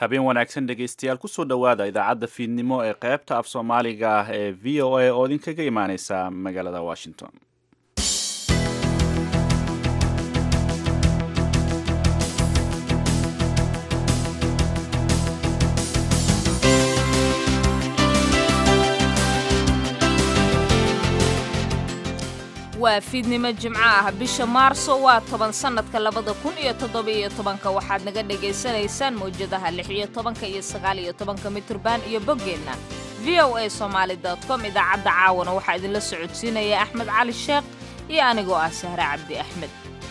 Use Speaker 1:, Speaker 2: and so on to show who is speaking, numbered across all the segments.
Speaker 1: habeen wanaagsan dhegaystayaal kusoo dhowaada idaacadda fiidnimo ee qaybta af soomaaliga ah ee v o a oo idinkaga imaaneysa magaalada washington.
Speaker 2: waa fiidnimo jimco ah bisha maarso waa 10 sanadka 2017 waxaad naga dhageysanaysaan mowjadaha 16 iyo 19 mitirban iyo boggeenna voasomali.com idaacadda caawana waxaa idinla socodsiinaya Axmed Cali Sheekh iyo anigoo ah Sahra Cabdi Axmed.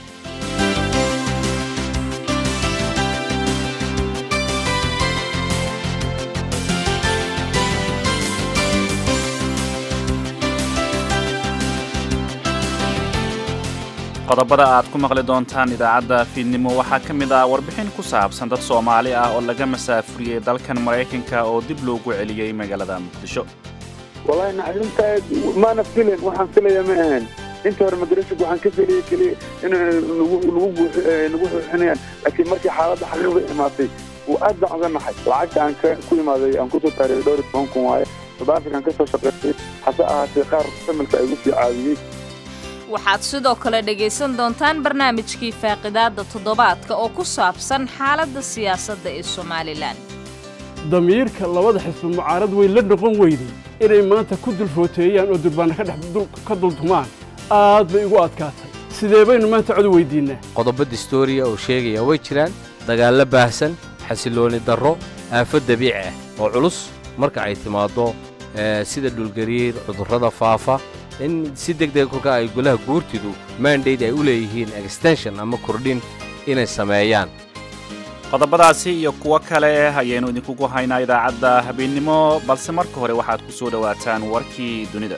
Speaker 1: qodobada aad ku maqli doontaan idaacadda fiidnimo waxaa ka mid ah warbixin ku saabsan dad Soomaali ah oo laga masaafuriyay dalkan Mareykanka oo dib loogu celiyay magaalada Muqdisho.
Speaker 3: wallahi naxdinta ma nafsilen waxaan filayaa ma ahan inta hore madrasada waxaan ka filayay kaliya in lagu xinayaan laakiin markii xaaladda xaqiiqda imaatay oo aad baan uga naxay lacagta aan ku imaaday aan ku soo taariikh dhowr 10 kun waaye Soomaaliland ka soo shaqeeyay hasa ahaatee qaar familka ay ugu fiicadiyay.
Speaker 2: waxaad sidoo kale dhagaysan doontaan barnaamijkii faaqidaada toddobaadka oo ku saabsan xaaladda siyaasadda ee Soomaaliland.
Speaker 4: damiirka labada xisbi mucaarad way la noqon weyday inay maanta ku dulfooteeyaan oo durbaana ka dultumaan aad bay ugu adkaatay sidee baynu maanta cod weydiinaa
Speaker 5: qodobo distooriya oo sheegaya way jiraan dagaal baahsan xasilooni darro aafad dabiici ah oo culus marka ay timaado sida dhulgariir cudurrada faafa in si degdeg kolka ay golaha guurtidu mandate ay u leeyihiin extension ama kordhin inay sameeyaan.
Speaker 1: qodobadaasi iyo kuwa kale ayaynu idinkugu haynaa idaacadda habeennimo balse marka hore waxaad ku soo dhawaataan warkii dunida.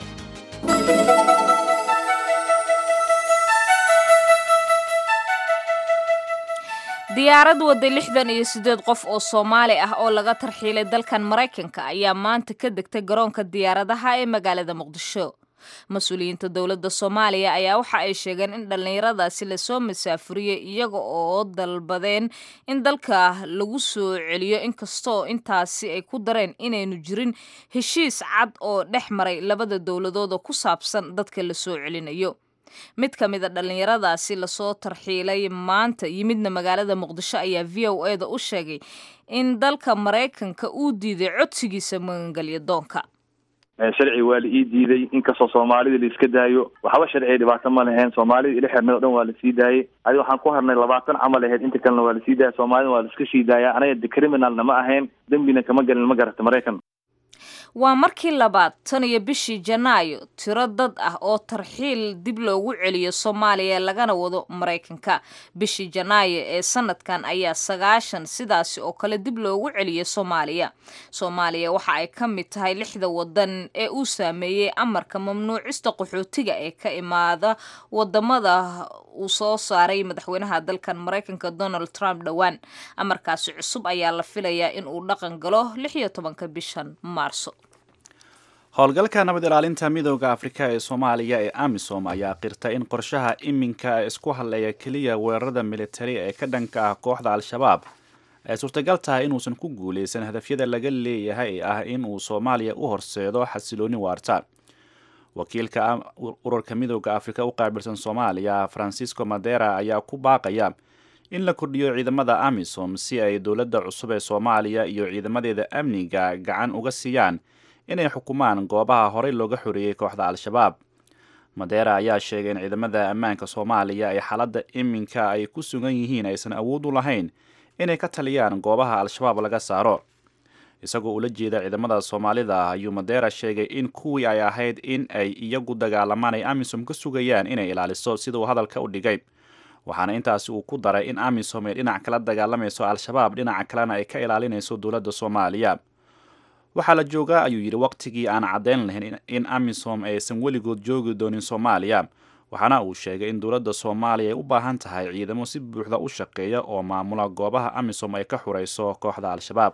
Speaker 2: diyaarad wada 68 qof oo Soomaali ah oo laga tarxiilay dalkan Mareykanka ayaa maanta ka degtay garoonka diyaaradaha ee magaalada Muqdisho. mas-uuliyiinta dowladda Soomaaliya ayaa waxa ay sheegeen in dhalinyaradaasi la soo masaafuriyay iyaga oo dalbadeen in dalka lagu soo celiyo inkastoo intaasi ay ku dareen inaynu jirin heshiis cad oo dhex maray labada dowladood ku saabsan dadka la soo celinayo. mid ka mid ah dhalinyaradaasi la soo tarxiilay maanta yimidna magaalada Muqdisho ayaa VOA-da u sheegay in dalka Mareykanka uu diiday codsigiisa magangalyo doonka.
Speaker 6: sharci waa la ii diiday inkastoo Soomaalida la iska daayo waxba sharci dhibaato ma lahayn Soomaalida ila xirnaa dhan waa la sii daayay adiga waxaan ku harnay 20 camal ahayd inta kalena waa la sii daayay Soomaalida waa la iska sii daayay anaga criminal ma ahayn dambina kama galin ma garata Mareykan.
Speaker 2: waa markii labaad tan iyo bishii Janaayo tiro dad ah oo tarxiil dib loogu celiyo Soomaaliya lagana wado Mareykanka. bishii Janaayo ee sanadkan ayaa 90 sidaasi oo kale dib loogu celiyo Soomaaliya. Soomaaliya waxa ay ka mid tahay 6 wadan ee uu saameeyay amarka mamnuucista qaxootiga ee ka imaada wadamada uu soo saaray madaxweynaha dalkan Mareykanka Donald Trump dhawaan. amarkaasi cusub ayaa la filayaa in uu dhaqan galo 16 bishan Maarso.
Speaker 1: howlgalka nabad ilaalinta midowga Afrika ee Soomaaliya ee AMISOM ayaa qirtay in qorshaha iminka isku hadlaya kaliya weerarada militari ee ka dhanka ah kooxda Al-Shabaab ay suurtagal tahay inuusan ku guuleysan hadafyada laga leeyahay ah in uu Soomaaliya u horseedo xasilooni waarta. wakiilka ururka midowga Afrika u qaabilsan Soomaaliya Francisco Madera ayaa ku baaqaya in la kordhiyo ciidamada AMISOM si ay dowladda cusub ee Soomaaliya iyo ciidamadeeda amniga gacan uga siiyaan inay xukumaan goobaha horey looga xoreeyay kooxda Al-Shabaab. Madera ayaa sheegay in ciidamada ammaanka Soomaaliya ay xaaladda iminka ay ku sugan yihiin aysan awood u lahayn inay ka taliyaan goobaha Al-Shabaab laga saaro. isagoo ula jeeda ciidamada Soomaalida ayuu Madera sheegay in kuwii ay ahayd in ay iyagu dagaalamaan ay AMISOM ka sugayaan inay ilaaliso sida uu hadalka u dhigay. waxaana intaasi uu ku daray in AMISOM ay dhinac kala dagaalamayso Al-Shabaab dhinaca kalena ay ka ilaalinayso dowladda Soomaaliya. waxaa la joogaa ayuu yidhi waqtigii aan caddeyn lahayn in AMISOM aysan weligood joogi doonin Soomaaliya. waxaana uu sheegay in dowladda Soomaaliya ay u baahan tahay ciidamo si buuxda u shaqeeya oo maamula goobaha AMISOM ay ka xurayso kooxda Al-Shabaab.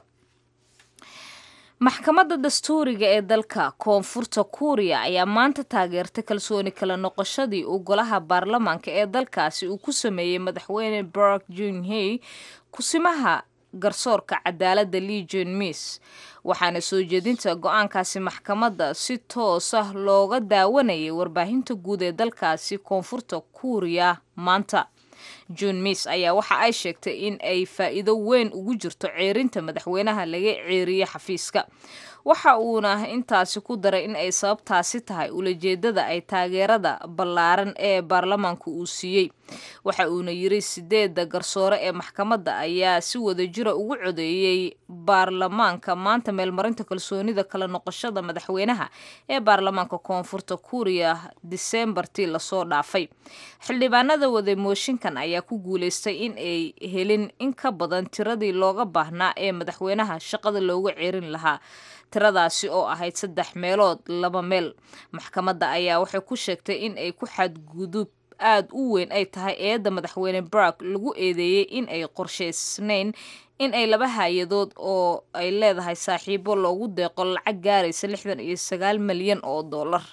Speaker 2: maxkamadda dastuuriga ee dalka Koonfurta Kuuriya ayaa maanta taageertay kalsooni kala noqoshadii uu golaha baarlamaanka ee dalkaasi uu ku sameeyay madaxweyne Park Geun-hye kusimaha garsoorka cadaaladda Lee Jean-Mies waxaana soo jeedinta go'aankaasi maxkamadda si toos ah looga daawanayay warbaahinta guud ee dalkaasi koonfurta Kuuriya maanta. Jean-Mies ayaa waxa ay sheegtay in ay faa'iido weyn ugu jirto ceerinta madaxweynaha laga ceeriyay xafiiska. Waxa uuna intaasi ku daray in ay sababtaasi tahay ulajeedada ay taageerada ballaaran ee baarlamaanku uu siiyey. Waxa uuna yiri 8 garsoore ee maxkamadda ayaa si wadajira ugu codeeyay baarlamaanka maanta meelmarinta kalsoonida kala noqoshada madaxweynaha ee baarlamaanka koonfurta Kuuriya Decembertii la soo dhaafay. Xildhibaanada wada mooshinkan ayaa ku guuleystay in ay helin in ka badan tiradii looga baahnaa ee madaxweynaha shaqada looga ceerin lahaa. tiradaasi oo ahayd 3 meelood 2 meel. Maxkamadda ayaa waxay ku sheegtay in ay ku xadgudub aad u weyn ay tahay eedda madaxweyne Barack lagu eedeeyay in ay qorsheysnayn in ay 2 hay-adood oo ay leedahay saaxiibo loogu deeqo lacag gaaraysa 69 milyan oo dollar.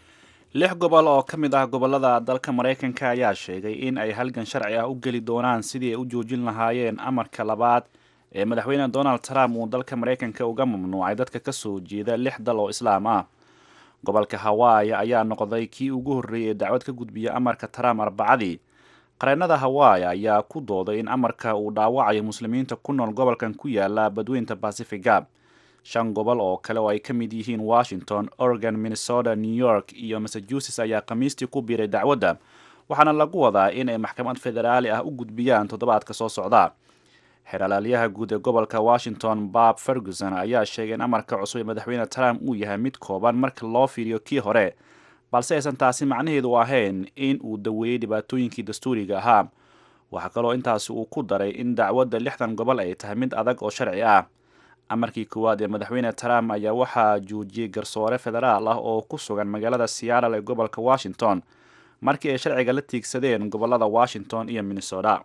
Speaker 1: 6 gobol oo ka mid ah gobolada dalka Mareykanka ayaa sheegay in ay halgan sharci ah u geli doonaan sidii ay u joojin lahaayeen amarka labaad ee madaxweyne Donald Trump uu dalka Mareykanka uga mamnuucay dadka ka soo jeeda 6 dal oo Islaam ah. Gobolka Hawaii ayaa noqday kii ugu horreeyay dacwad ka gudbiya amarka Trump Arbacadii. Qareennada Hawaii ayaa ku dooday in amarka uu dhaawacayo muslimiinta ku nool gobolkan ku yaala badweynta Pacifiga. 5 gobol oo kale oo ay ka mid yihiin Washington, Oregon, Minnesota, New York iyo Massachusetts ayaa Khamiistii ku biiray dacwadda, waxaana lagu wadaa in ay maxkamad federaali ah u gudbiyaan toddobaadka soo socda. Xeeralaalyaha guud ee gobolka Washington Bob Ferguson ayaa sheegay in amarka cusub ee madaxweyne Trump uu yahay mid kooban marka loo fiiriyo kii hore, balse aysan taasi macnaheedu ahayn in uu daweeyay dhibaatooyinkii dastuuriga ahaa. Waxa kaloo intaasi uu ku daray in dacwadda 6 gobol ay tahay mid adag oo sharci ah. Amarkii koowaad ee madaxweyne Trump ayaa waxaa joojiyay garsoore federaal ah oo ku sugan magaalada Seattle ee gobolka Washington markii ay sharciga la tiigsadeen gobolada Washington iyo Minnesota.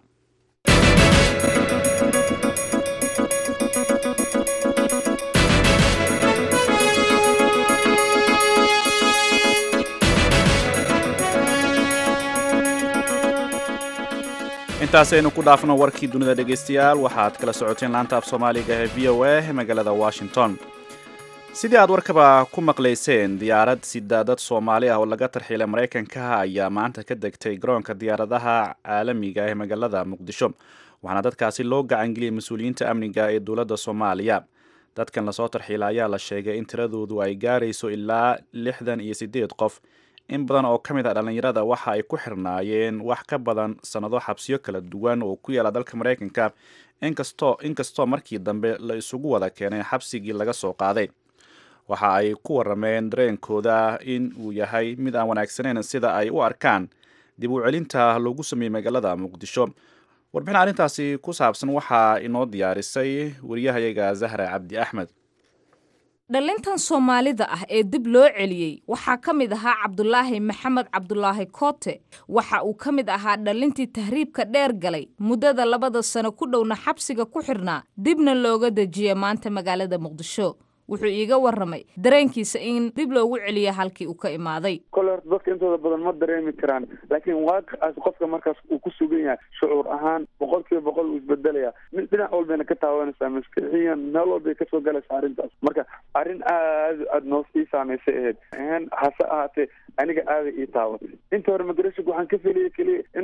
Speaker 1: intaasaynu ku dhaafno warkii dunida dhegeystayaal waxaad kala socoteen laanta af Soomaaliga ee VOA ee magaalada Washington. sidii aad warkaba ku maqlayseen, diyaarad sidaadad Soomaali ah oo laga tarxiilay Mareykanka ayaa maanta ka degtay garoonka diyaaradaha caalamiga ee magaalada Muqdisho, waxaana dadkaasi loo gacan geliyay mas'uuliyiinta amniga ee dowladda Soomaaliya. dadkan la soo tarxiilay ayaa la sheegay in tiradoodu ay gaarayso ilaa 68 qof. in badan oo ka mid ah dhalinyarada waxa ay ku xirnaayeen wax ka badan sanado xabsiyo kala duwan oo ku yaala dalka Mareykanka, inkastoo markii dambe la isugu wada keenay xabsigii laga soo qaaday. waxa ay ku warameen dareenkooda in uu yahay mid aan wanaagsaneyn sida ay u arkaan dib u celinta loogu sameeyay magaalada Muqdisho. warbixin arrintaasi ku saabsan waxaa inoo diyaarisay wariyahayaga Zahra Cabdi Axmed.
Speaker 2: dhalintan Soomaalida ah ee dib loo celiyay waxaa ka mid ahaa Cabdulaahi Maxamed Cabdulaahi Koote. waxa uu ka mid ahaa dhalintii tahriibka dheer galay muddada 2 sano ku dhowna xabsiga ku xirnaa, dibna looga dejiyay maanta magaalada Muqdisho. wuxuu iiga waramay dareenkiisa in dib loogu celiyo halkii uu ka imaaday.
Speaker 3: kole dadka intooda badan ma dareemi karaan, laakiin waaqaas qofka markaas uu ku sugan yahay shucuur ahaan 100% uu isbedelaya. mid dhinac walbayna ka taawanaysaa, maskaxiyan meel walbay ka soo galaysaa arrintaas. marka arrin aad noo sii saamaysay ahayd hase ahaatee aniga aaday ii taawatay. inta hore madrasig waxaan ka feliyay keliya in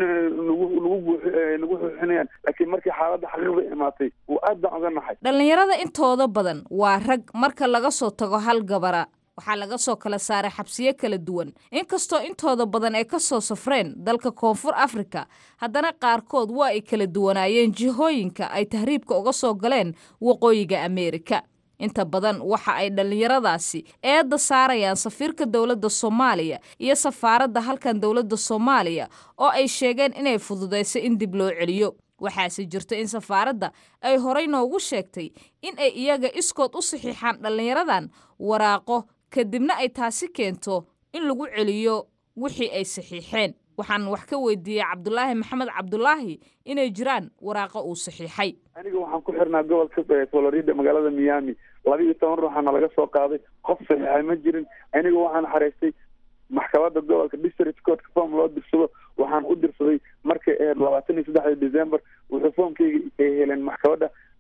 Speaker 3: nagu xuxinayaan, laakiin markii xaaladda xaqiiqda imaatay uu aad baan uga naxay.
Speaker 2: dhalinyarada intooda badan waa rag. marka laga soo tago hal gabara, waxaa laga soo kala saaray xabsiyo kala duwan. inkastoo intooda badan ay ka soo safreen dalka Koonfur Afrika, haddana qaarkood waa ay kala duwanaayeen jihooyinka ay tahriibka uga soo galeen waqooyiga Ameerika. inta badan waxa ay dhalinyaradaasi eedda saarayaan safiirka dowladda Soomaaliya iyo safaaradda halkan dowladda Soomaaliya oo ay sheegeen inay fududeysay in dib loo celiyo. waxaase jirta in safaaradda ay horey noogu sheegtay in ay iyaga iskood u saxiixaan dhalinyaradan waraaqo, kadibna ay taasi keento in lagu celiyo wixii ay saxiixeen. waxaan wax ka weydiiyey Cabdulaahi Maxamed Cabdulaahi inay jiraan waraaqo uu saxiixay.
Speaker 3: aniga waxaan ku xirnaa gobolka Florida magaalada Miami. 12 ruuxana laga soo qaaday, qof saxiixay ma jirin. aniga waxaan xareystay maxkamadda gobolka District Court form loo dirsado. waxaan u dirsaday markay 23 December wuxuu foomkayga ay heleen maxkamadda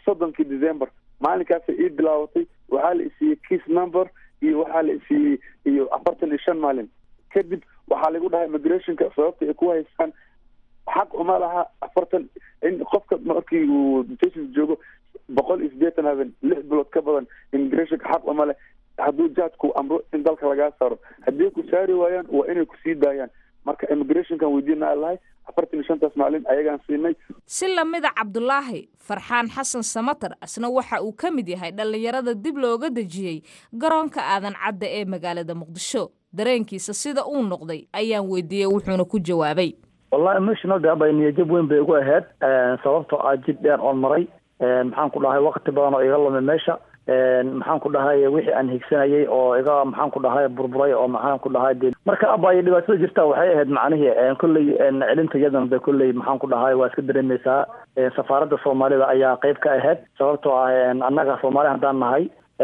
Speaker 3: soddonkii December maalinkaas ii bilaabatay waxaa la isiiyey case number iyo waxaa la isiiyey iyo 45 maalin kadib waxaa lagu dhahay immigrationka sababta ay ku haystaan xaq uma laha 40 in qofka markii uu detention joogo 180 habeen 6 bilood ka badan immigrationka xaq uma leh hadduu jadku amro in dalka laga saaro haddii ku saari waayaan waa inay ku sii daayaan marka immigrationkan weydiina allahay 45 maalin ayagaan siinay
Speaker 2: si lamida Cabdulaahi Farxaan Xasan Samatar asna waxa uu ka mid yahay dhalinyarada dib looga dajiyay garoonka aadan cadda ee magaalada Muqdisho dareenkiisa sida uu noqday ayaan weydiiyay wuxuuna ku jawaabay
Speaker 7: والله emotional ده بين يجيب وين بيقول هاد sababtoo jiddan oo maray maxaan ku dhahay waqti badan oo iga lumay meesha maxaan ku dhahay wixii aan higsanayay oo iga maxaan ku dhahay burburay oo maxaan ku dhahay marka abay dhibaato jirta waxay ahayd macnaheedu kulli cilinta yadan bay kulli maxaan ku dhahay waa iska dareemaysaa safaaradda Soomaalida ayaa qayb ka ahayd sababtoo annaga Soomaali hadaan nahay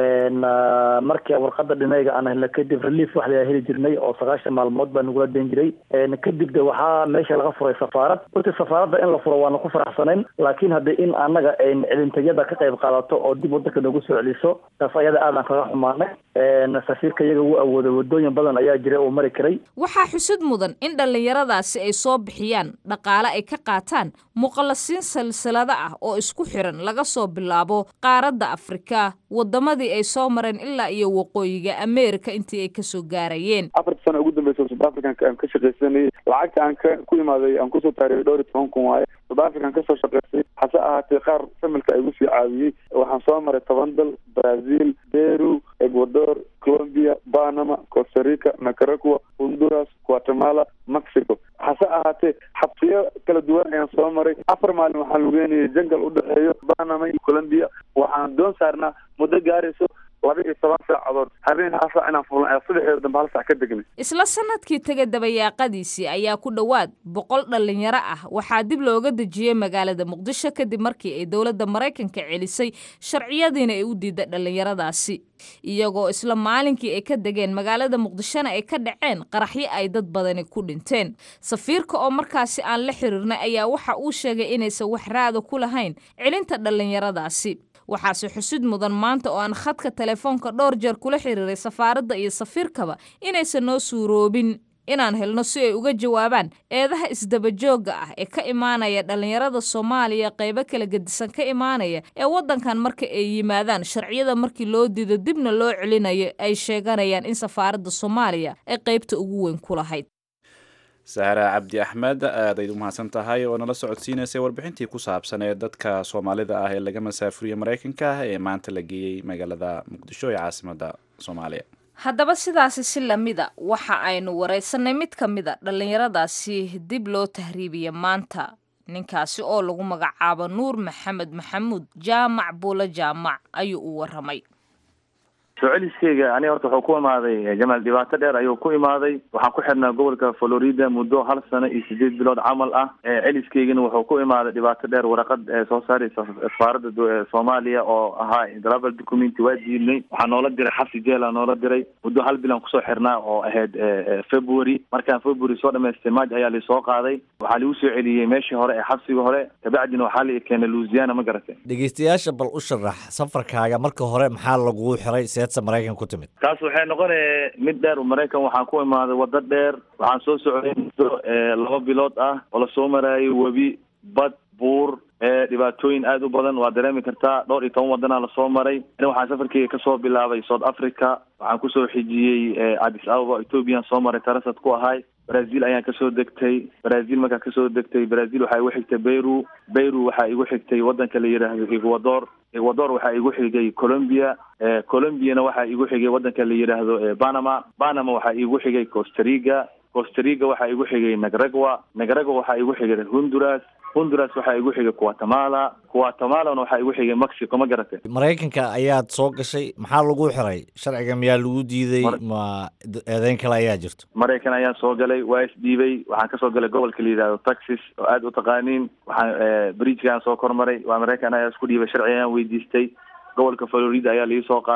Speaker 7: markii warqadda dhinayga aan helnay kadib relief wax la heli jirnay oo 9 maalmood baan ugu deen jiray kadib waxaa meesha laga furay safaarad safaaradda in la furo waan ku faraxsanayn laakiin hadii in annaga cilintayada ka qayb qaadato oo dib waddanka nagu soo celiso taas ayada aadan kaga xumaanay safiirka iyaga uu awoodo wadooyin badan ayaa jiray oo mari karay
Speaker 2: waxaa xusud mudan in dhalinyaradaasi ay soo bixiyaan dhaqaale ay ka qaataan muqallasiin silsilada ah oo isku xiran laga soo bilaabo qaaradda Afrika wadamada ay soo mareen ilaa iyo waqooyiga Ameerika intii ay ka soo gaarayeen
Speaker 3: 4 sano ugu dambeysay South African ka shaqeysanay lacagta aan ku imaaday aan ku soo taariikh dhowr 10 kun waaye South African ka soo shaqeysay hase ahaatee qaar familka ay ugu sii caawiyay waxaan soo maray 10 dal Brazil Peru Ecuador Colombia Panama Costa Rica Nicaragua Honduras Guatemala Mexico hase ahaatee xabsiyo kala duwan ayaan soo maray 4 maalin waxaan lugeynayay jangal u dhaxeeyo Panama iyo Colombia waxaan doon saarnaa muddo gaarayso 12 saacadood habeen hasa inaan fuulan saddex dambe hal saac ka degnay
Speaker 2: isla sanadkii tagay dabayaaqadiisii ayaa ku dhawaad 100 dhalinyaro ah waxaa dib looga dajiyay magaalada Muqdisho kadib markii ay dawladda Mareykanka celisay sharciyadiina ay u diiday dhalinyaradaasi iyagoo isla maalinkii ay ka degeen magaalada Muqdishona ay ka dhaceen qaraxyo ay dad badani ku dhinteen safiirka oo markaasi aan la xiriirnay ayaa waxa uu sheegay inaysan wax raad ku lahayn celinta dhalinyaradaasi waxaase xusud mudan maanta oo aan khadka telefoonka dhowr jeer kula xiriiray safaaradda iyo safiirkaba inaysan noo suuroobin inaan helno si ay uga jawaabaan eedaha isdaba jooga ah ee ka imaanaya dhalinyarada Soomaaliya qaybo kala gedisan ka imaanaya ee wadankan marka ay yimaadaan sharciyada markii loo diido dibna loo celinayo ay sheeganayaan in safaaradda Soomaaliya ay qaybta ugu weyn ku lahayd
Speaker 1: Sahra Cabdi Axmed aad ay u mahadsan tahay oo nala socodsiinaysay warbixintii ku saabsan ee dadka Soomaalida ah ee laga masaafuriyay Mareykanka ee maanta la geeyay magaalada Muqdisho ee caasimadda Soomaaliya
Speaker 2: haddaba sidaasi si lamida waxa aynu wareysanay mid ka mid a dhalinyaradaasi dib loo tahriibiyay maanta ninkaasi oo lagu magacaabo Nuur Maxamed Maxamuud Jaamac Buula Jaamac ayuu u waramay
Speaker 6: socodkayga ani horta wuxuu ku imaaday Jamaal dhibaato dheer ayuu ku imaaday waxaan ku xirnaa gobolka Florida muddo 1 sano iyo 8 bilood camal ah celiskaygana wuxuu ku imaaday dhibaato dheer warqad soo saaray safaaradda Soomaaliya oo ahaa travel document waa diidnay waxaan noola diray xabsi jeel noola diray muddo 1 bilan ku soo xirnaa oo ahayd February markaan February soo dhameystay March ayaa la soo qaaday waxaa lagu soo celiyay meeshii hore ee xabsiga hore tabacdina waxaa la keenay Louisiana ma garatay
Speaker 8: dhageystayaasha bal u sharax safarkaaga marka hore maxaa lagu xiray Mareykan ku timid
Speaker 6: taas waxay noqonay mid dheer Mareykan waxaan ku imaaday wada dheer waxaan soo socday 2 bilood ah oo la soo maray wabi bad buur dhibaatooyin aad u badan waa dareemi kartaa dhowr iyo 10 wadana la soo maray waxaan safarkayga ka soo bilaabay South Africa waxaan ku soo xijiyay Addis Ababa Ethiopia soo maray tarasad ku ahay Brazil ayaan ka soo degtay Brazil marka ka soo degtay Brazil waxa igu xigtay Peru waxa igu xigtay wadanka la yiraahdo Ecuador waxa igu xigay Colombia Colombiana waxa igu xigay wadanka la yiraahdo Panama waxa igu xigay Costa Rica waxa igu xigay Nicaragua waxa igu xigay Honduras waxa igu xigay Guatemala waxa igu xigay Mexico ma garatay
Speaker 8: Mareykanka ayaad soo gashay maxaa lagu xiray sharciga miyaa lagu diiday ma eedayn kale ayaa jirto
Speaker 6: Mareykan ayaan soo galay waa isdiibay waxaan ka soo galay gobolka la yiraahdo Texas oo aad u taqaaniin waxaan bridge-gaan soo kormaray waa Mareykan ayaa isku dhiibay sharci ayaan weydiistay gobolka Florida ayaa la soo qaaday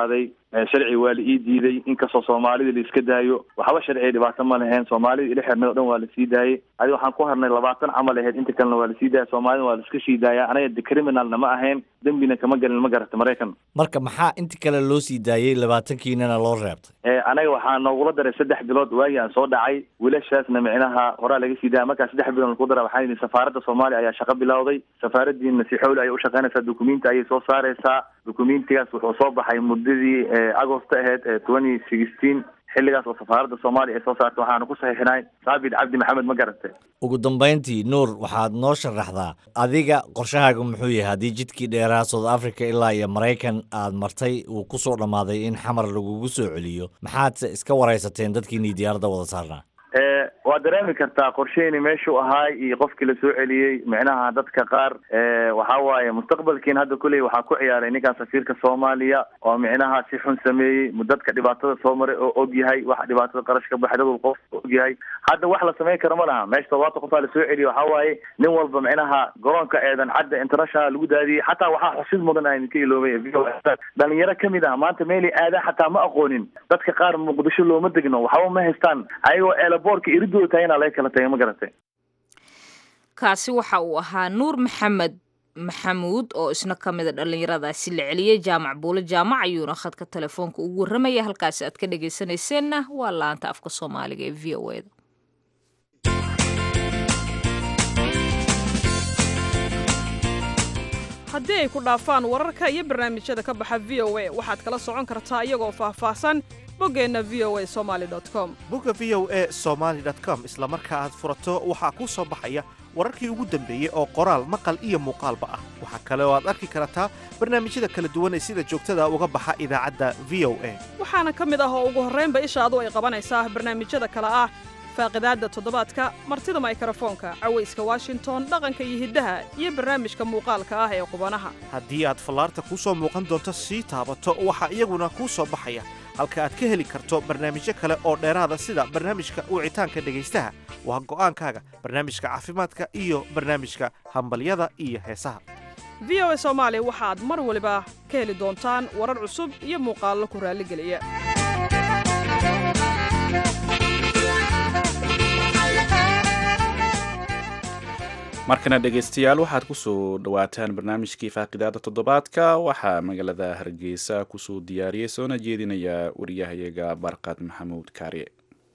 Speaker 6: sharci waa la ii diiday inkastoo soomaalida la iska daayo waxba sharci dhibaato ma lahayn soomaalida ila xirnay oo dhan waa la sii daayay adiga waxaan ku harnay 20 camal ahayd inta kalena waa la sii daayay soomaalida waa la iska sii daaya anaga criminalna ma ahayn dambina kama galin ma garata Mareykan
Speaker 8: marka maxaa inta kale loo sii daayay 20kiinana loo reebtay
Speaker 6: anaga waxaa noogula daray 3 bilood waagi aan soo dhacay wiilashaasna micnaha hore laga sii daayay marka 3 bilood ku daray waxaan idin safaaradda Soomaaliya ayaa shaqo bilowday safaaradiina si xoolo ay u shaqeynaysaa dukumeenti ay soo saaraysaa dukumeentigaas wuxuu soo baxay muddadii Agosto ahayd 2016 xilligaas oo safaaradda Soomaaliya ay soo saartay waxaan ku saxiixnay Saabid Cabdi Maxamed ma garatay
Speaker 8: ugu dambeyntii Nuur waxaad noo sharaxdaa adiga qorshahaaga muxuu yahay haddii jidkii dheeraa South Africa ilaa iyo Mareykan aad martay uu ku soo dhamaaday in xamar lagugu soo celiyo maxaad iska waraysateen dadkii diyaaradda wada saarnaa
Speaker 6: waa dareemi kartaa qorsheeni meeshuu ahaay iyo qofkii la soo celiyey micnaha dadka qaar waxaa waaye mustaqbalkiin hadda kuley waxaa ku ciyaaray ninkan safiirka Soomaaliya oo micnaha si xun sameeyey dadka dhibaatada soo maray oo og yahay waxa dhibaatada qarash ka baxday qof og yahay hadda wax la sameyn karo ma laha meesha 7 qof la soo celiyay waxaa waaye nin walba micnaha garoonka eedan cadda international lagu daadiyay xataa waxaa xusid mudan ay ka iloobay dhalinyaro kamid ah maanta meeli aada xataa ma aqoonin dadka qaar Muqdisho looma degno waxba ma haystaan ayagoo boorka irido taayna la kala taay ma garatay
Speaker 2: kaasi waxa uu ahaa Nuur Maxamed Maxamuud oo isna kamid dhalinyaradaasi la celiyay jaamac buule jaamac ayuuna khadka telefoonka ugu waramaya halkaas aad ka dhageysanayseena waa laanta afka Soomaaliga ee VOA
Speaker 9: haddii ay ku dhaafaan wararka iyo barnaamijyada ka baxa VOA waxaad kala socon kartaa iyagoo faahfaahsan boggeena voasomali.com
Speaker 10: bogga voasomali.com isla marka aad furato waxaa ku soo baxaya wararkii ugu dambeeyay oo qoraal maqal iyo muuqaalba ah waxa kale oo aad arki kartaa barnaamijyada kala duwan ee sida joogtada uga baxa idaacadda VOA
Speaker 9: waxaana ka mid ah oo ugu horreynba ishaadu ay qabanaysaa barnaamijyada kale ah faaqidaadda toddobaadka martida mikrofoonka cawayska Washington dhaqanka iyo hiddaha iyo barnaamijka muuqaalka ah ee qubanaha
Speaker 10: haddii aad fallaarta ku soo muuqan doonto sii taabato waxa iyaguna ku soo baxaya halka aad ka heli karto barnaamijyo kale oo dheeraada sida barnaamijka wicitaanka dhegaystaha waa go'aankaaga barnaamijka caafimaadka iyo barnaamijka hambalyada iyo heesaha
Speaker 9: VOA Soomaali waxaad mar waliba ka heli doontaan warar cusub iyo muuqaallo ku raaligeliya
Speaker 1: markana dhegaystayaal waxaad ku soo dhawaataan barnaamijkii faaqidaada toddobaadka waxaa magaalada Hargeysa ku soo diyaariyay soona jeedinaya wariyahayaga Barqad Maxamuud Kaariye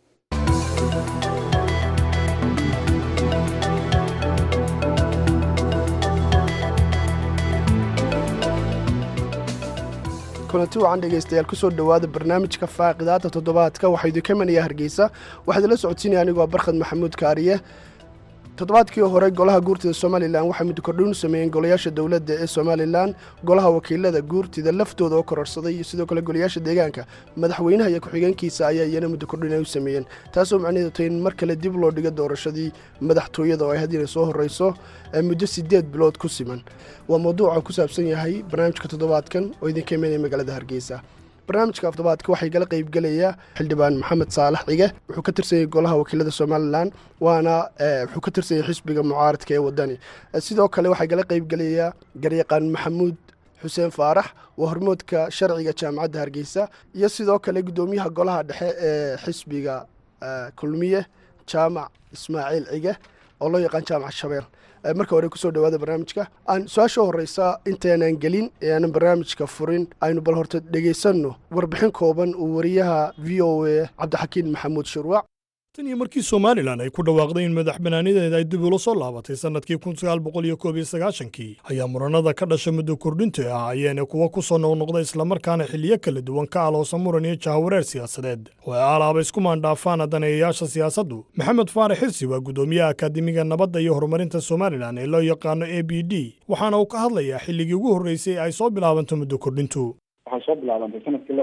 Speaker 11: kulanti wacan dhegaystayaal ku soo dhawaada barnaamijka faaqidaada toddobaadka waxaa idinka manaya Hargeysa waxaad la socotiin anigoo Barqad Maxamuud Kaariye toddobaadkii hore golaha guurtida Soomaaliland waxay mid kordhin sameeyeen golayaasha dawladda ee Soomaaliland golaha wakiilada guurtida laftooda oo kororsaday iyo sidoo kale golayaasha deegaanka madaxweynaha iyo ku-xigeenkiisa ayaa iyana mid kordhin u sameeyeen taasoo macnaheedu tahay in mar kale dib loo dhigo doorashadii madaxtooyada oo ay hadii soo horeyso muddo 8 bilood ku siman waa mowduuca ku saabsan yahay barnaamijka toddobaadkan oo idinka imanaya magaalada Hargeysa barnaamijka afdabaadka waxay kala qayb galaya xildhibaan Maxamed Saalax Cige wuxuu ka tirsan golaha wakiilada Soomaaliland waana wuxuu ka tirsan xisbiga mucaaradka ee wadani sidoo kale waxay kala qayb galaya garyaqaan Maxamuud Xuseen Faarax oo hormoodka sharciga jaamacadda Hargeysa iyo sidoo kale gudoomiyaha golaha dhexe ee xisbiga kulmiye jaamac Ismaaciil Cige oo loo yaqaan jaamac Shabeel marka hore ku soo dhawaada barnaamijka aan su'aasha horeysa intaanan gelin aan barnaamijka furin aynu bal horta dhageysano warbixin kooban oo wariyaha VOA Cabdixakiin Maxamuud Shurwac
Speaker 12: tan iyo markii Soomaaliland ay ku dhawaaqday in madaxbannaanideeda ay dib u soo laabatay sanadkii 1991 ayaa muranada ka dhashay muddo kordhinta ah ayayna kuwa ku soo noqnoqday isla markaana xilliyo kala duwan ka aloosan muran iyo jahawareer siyaasadeed oo ay alaaba isku maandhaafaan daneeyayaasha siyaasaddu Maxamed Faarax Xirsi waa gudoomiyaha Akaademiga Nabadda iyo Horumarinta Soomaaliland ee loo yaqaano ABD waxaana uu ka hadlayaa xilligii ugu horeysay ay soo bilaabantay muddo kordhintu
Speaker 13: waxay soo bilaabantay sanadkii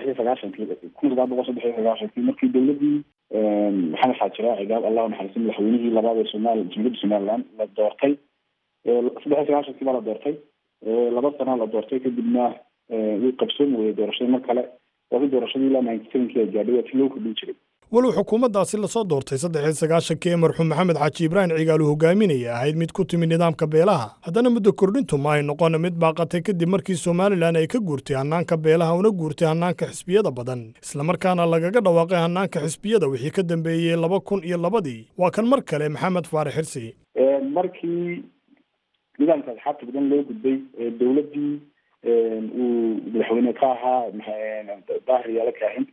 Speaker 13: 1993 markii dawladii maxamed xaajira cigaab allah naxariisto madaxweynihii labaad ee Jumhuriyadda Soomaaliland la doortay 1993 baa la doortay 2 sano la doortay kadibna wuu qabsoon waayay doorashada mar kale oo doorashadii ilaa 97 gaadhay waa loo kordhin jiray
Speaker 12: walow xukuumaddaasi lasoo doortay 39 ee marxuum maxamed xaaji ibraahim cigaal uu hogaaminaya ahayd mid ku timi nidaamka beelaha haddana muddo kordhintu ma ay noqon mid baaqatay kadib markii somalilan ay ka guurtay hannaanka beelaha una guurtay hannaanka xisbiyada badan islamarkaana lagaga dhawaaqay hannaanka xisbiyada wixii ka dambeeyey 2002 waa kan mar kale maxamed faarax xirsi
Speaker 13: markii nidaamka asxaabta badan loo gudbay dowladdii uu madaxweyne ka ahaa dahriyaala kaahin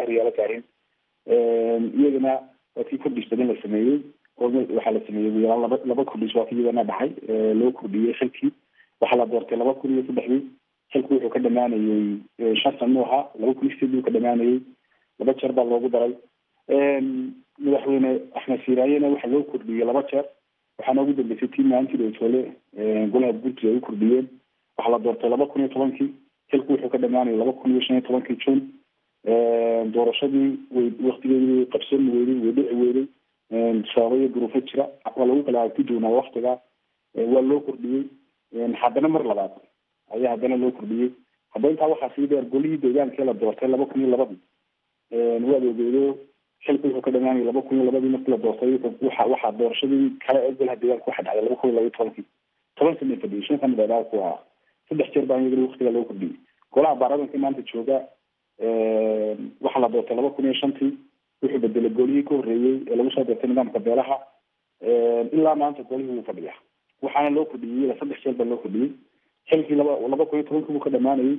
Speaker 13: iyagana waa kii kordhis badan la sameeyey waxaa la sameeyey ugu yaraan laba kordhis waa iyadana dhacay loo kordhiyey xilkii waxaa la doortay 2003 xilku wuxuu ka dhamaanayey 5 sano ahaa 2008 ka dhamaanayey 2 jeer baa loogu daray madaxweyne axmed siiraayena waxaa loo kordhiyey 2 jeer waxaana ugu dambeysay tii maalintii dowtole golaha guurtiga ay u kordhiyeen waxaa la doortay 2010 xilku wuxuu ka dhamaanayay 2015 June doorashadii waqtigeedii qabsan weeyay way dhici weeyay sababay gruufo jira waa lagu kala arki doonaa waqtiga waa loo kordhiyey haddana mar labaad ayaa haddana loo kordhiyey haddana intaa waxaa sii dheer golihii deegaanka la doortay 2002 waa ogeedo xilku wuxuu ka dhamaanayay 2002 markii la doortay waxaa doorashadii kale ee golaha deegaanka waxaa dhacday 2012 toban sano kadib 5 sano dheeraad ku ah 3 jeer baa iyadoo waqtiga loo kordhiyey golaha baarlamaanka maanta jooga waxaa la doortay 2005 wuxuu bedelay golihii ka horreeyey ee lagu soo doortay nidaamka beelaha ilaa maanta golihii wuu fadhiyaa waxaana loo kordhiyey 3 jeer baa loo kordhiyey xilkii 2010 buu ka dhamaanayay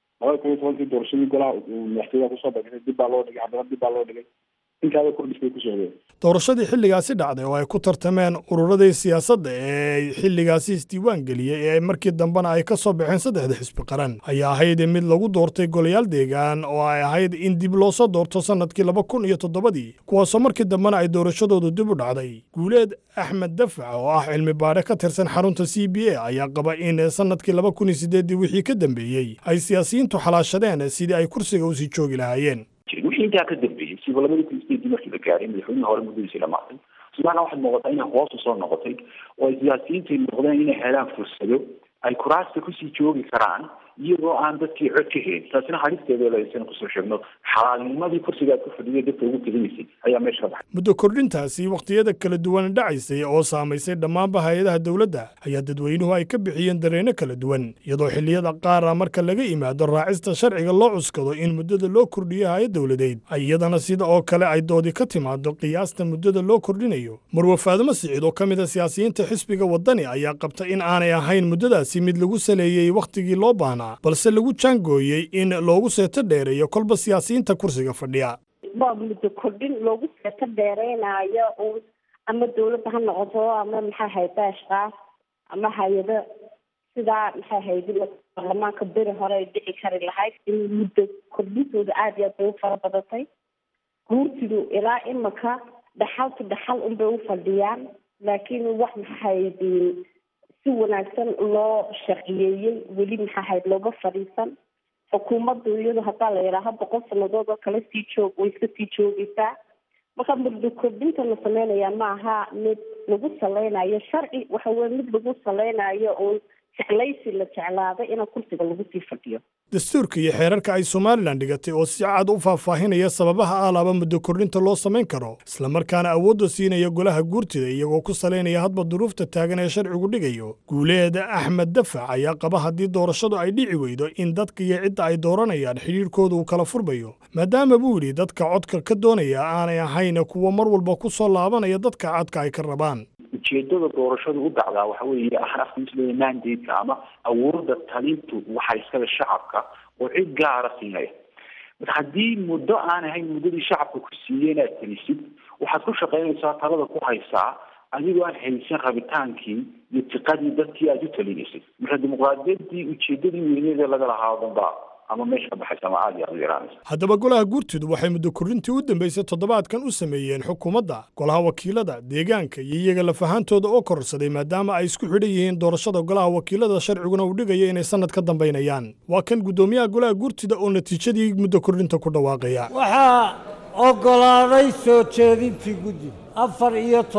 Speaker 13: 2010 doorashadii golaha madaxtooyaha kusoo baxay dib baa loo dhigay haddana dib baa loo dhigay intaada kordhisay ku socdeen
Speaker 12: doorashadii xilligaasi dhacday oo ay ku tartameen ururadii siyaasadda ee xilligaasi isdiiwaan geliyey ee markii dambena ay ka soo baxeen 3 xisbi qaran ayaa ahayd mid lagu doortay golayaal deegaan oo ay ahayd in dib loo soo doorto sanadkii 2007 kuwaasoo markii dambena ay doorashadoodu dib u dhacday guuleed axmed dafac oo ah cilmi baadhe ka tirsan xarunta CBA ayaa qaba in sanadkii 2008 wixii ka dambeeyey ay siyaasiyiintu xalaashadeen sidii ay kursiga usii joogi lahaayeen
Speaker 14: wixii intaa ka dambeeyey si labada kunsideedii markii la gaaray madaxweynaha hore mudadiisii dhamaatay sumaana waxaad muuqataa inay hoos u soo noqotay oo ay siyaasiyiintu noqdeen inay helaan fursado ay kuraasta kusii joogi karaan iyagoo aan dadkii cod ka helin taasina halisteeda laysan kusoo sheegno xalaalnimadii kursigaad ku fadhiyay dadka ugu kelinaysay ayaa meesha ka baxay
Speaker 12: muddo kordhintaasi waqtiyada kala duwan dhacaysay oo saamaysay dhammaanba hay-adaha dowladda ayaa dadweynuhu ay ka bixiyeen dareenno kala duwan iyadoo xilliyada qaara marka laga yimaado raacista sharciga loo cuskado in muddada loo kordhiyo hay-ad dowladeed ay iyadana sida oo kale ay doodi ka timaado qiyaasta muddada loo kordhinayo marwe faadimo siciid oo ka mid a siyaasiyiinta xisbiga waddani ayaa qabta in aanay ahayn muddadaasi mid lagu saleeyey wakhtigii loo baahnaa balse lagu jaangooyey in loogu seeto dheereeyo kolba siyaasiyiinta kursiga fadhiya
Speaker 15: waa muddo kordhin loogu seeto dheereynayo ama dowladda ha noqoto ama maxaa hayda ashqaas ama hay-ado sidaa maxaa hayda baarlamaanka beri hore ay dhici kari lahayd in muddo kordhintooda aada iyo aad bay u fara badatay guurtidu ilaa imika dhaxaltu dhaxal unbay u fadhiyaan laakiin wax maxaa haydiin si wanaagsan loo shaqeeyey weli maxaa hayd looga fadhiisan xukuumaddu iyadu haddaa la yidhaaha 100 sannadood oo kale sii joog way iska sii joogaysaa marka muddo kordhinta la sameynaya ma aha mid lagu saleynayo sharci waxa weye mid lagu saleynayo uun jeclaysi la jeclaaday in kursiga lagu sii fadhiyo
Speaker 12: dastuurka iyo xeerarka ay Somaliland dhigatay oo si cad u faahfaahinaya sababaha alaaba muddo kordhinta loo sameyn karo isla markaana awoodda siinaya golaha guurtida iyagoo ku saleynaya hadba duruufta taagan ee sharcigu dhigayo guuleeda axmed dafac ayaa qaba haddii doorashadu ay dhici weydo in dadka iyo cidda ay dooranayaan xidhiirkooda uu kala furmayo maadaama buu yidhi dadka codka ka doonaya aanay ahayn kuwa mar walba ku soo laabanaya dadka codka ay ka rabaan
Speaker 14: ujeedada doorashadu u dhacdaa waxa weeye afkiisle mandate ama awoodda talintu waxay iskale shacabka oo cid gaara siinaya marka haddii muddo aan ahayn muddadii shacabka ku siiyey inaad talisid waxaad ku shaqaynaysaa talada ku haysaa adigoo aan haysan rabitaankii iyo tiqadii dadkii aad u talinaysay marka dimuqraadiyaddii ujeedadii weyneeda laga lahaa oo dhan baa ama meesha ka baxaysa ama aad iyo aad u yaraanaysa
Speaker 12: haddaba golaha guurtidu waxay muddo kordhintii u dambeysay toddobaadkan u sameeyeen xukuumadda golaha wakiilada deegaanka iyo iyaga lafahaantooda oo kororsaday maadaama ay isku xidhan yihiin doorashada golaha wakiilada sharciguna uu dhigayo inay sanad ka dambaynayaan waa kan guddoomiyaha golaha guurtida oo natiijadii muddo kordhinta ku dhawaaqaya
Speaker 16: waxaa oggolaaday soo jeedintii guddi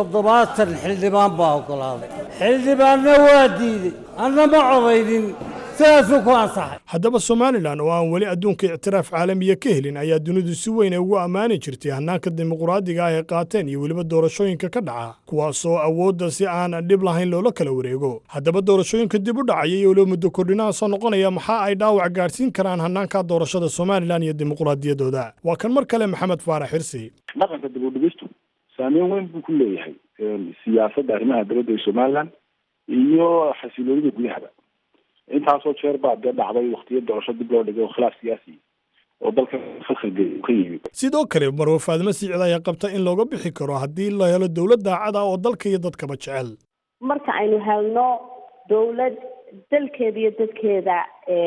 Speaker 16: 74 xildhibaan baa oggolaaday xildhibaanna waa diiday anna ma codaynin sidaasuu ku ansaxay
Speaker 12: haddaba somalilan oo aan weli adduunka ictiraaf caalamiya ka helin ayaa dunidu si weyn ay ugu ammaani jirtay hannaanka dimuqraadiga ah ay qaateen iyo weliba doorashooyinka ka dhaca kuwaasoo awoodda si aan dhib lahayn loola kala wareego haddaba doorashooyinka dib u dhacaya iyo weliba muddo kordhinaha soo noqonaya maxaa ay dhaawac gaadhsiin karaan hannaanka doorashada somalilan iyo dimuqraadiyaddooda waa kan mar kale maxamed faarax xirsi
Speaker 13: dhaqanka dib u dhigistu saameyn weyn buu ku leeyahay siyaasadda arrimaha dibadda ee somalilan iyo xasiloonida gudahaba intaasoo jeer baa dee dhacday waktiyo doorasho dib loo dhigay oo khilaaf siyaasi oo dalka khalkhalgeeya ka yimi
Speaker 12: sidoo kale marwo faadimo sicid ayaa qabta in looga bixi karo haddii la helo dowlad daacad ah oo dalka iyo dadkaba jecel
Speaker 15: marka aynu helno dowlad dalkeeda iyo dadkeeda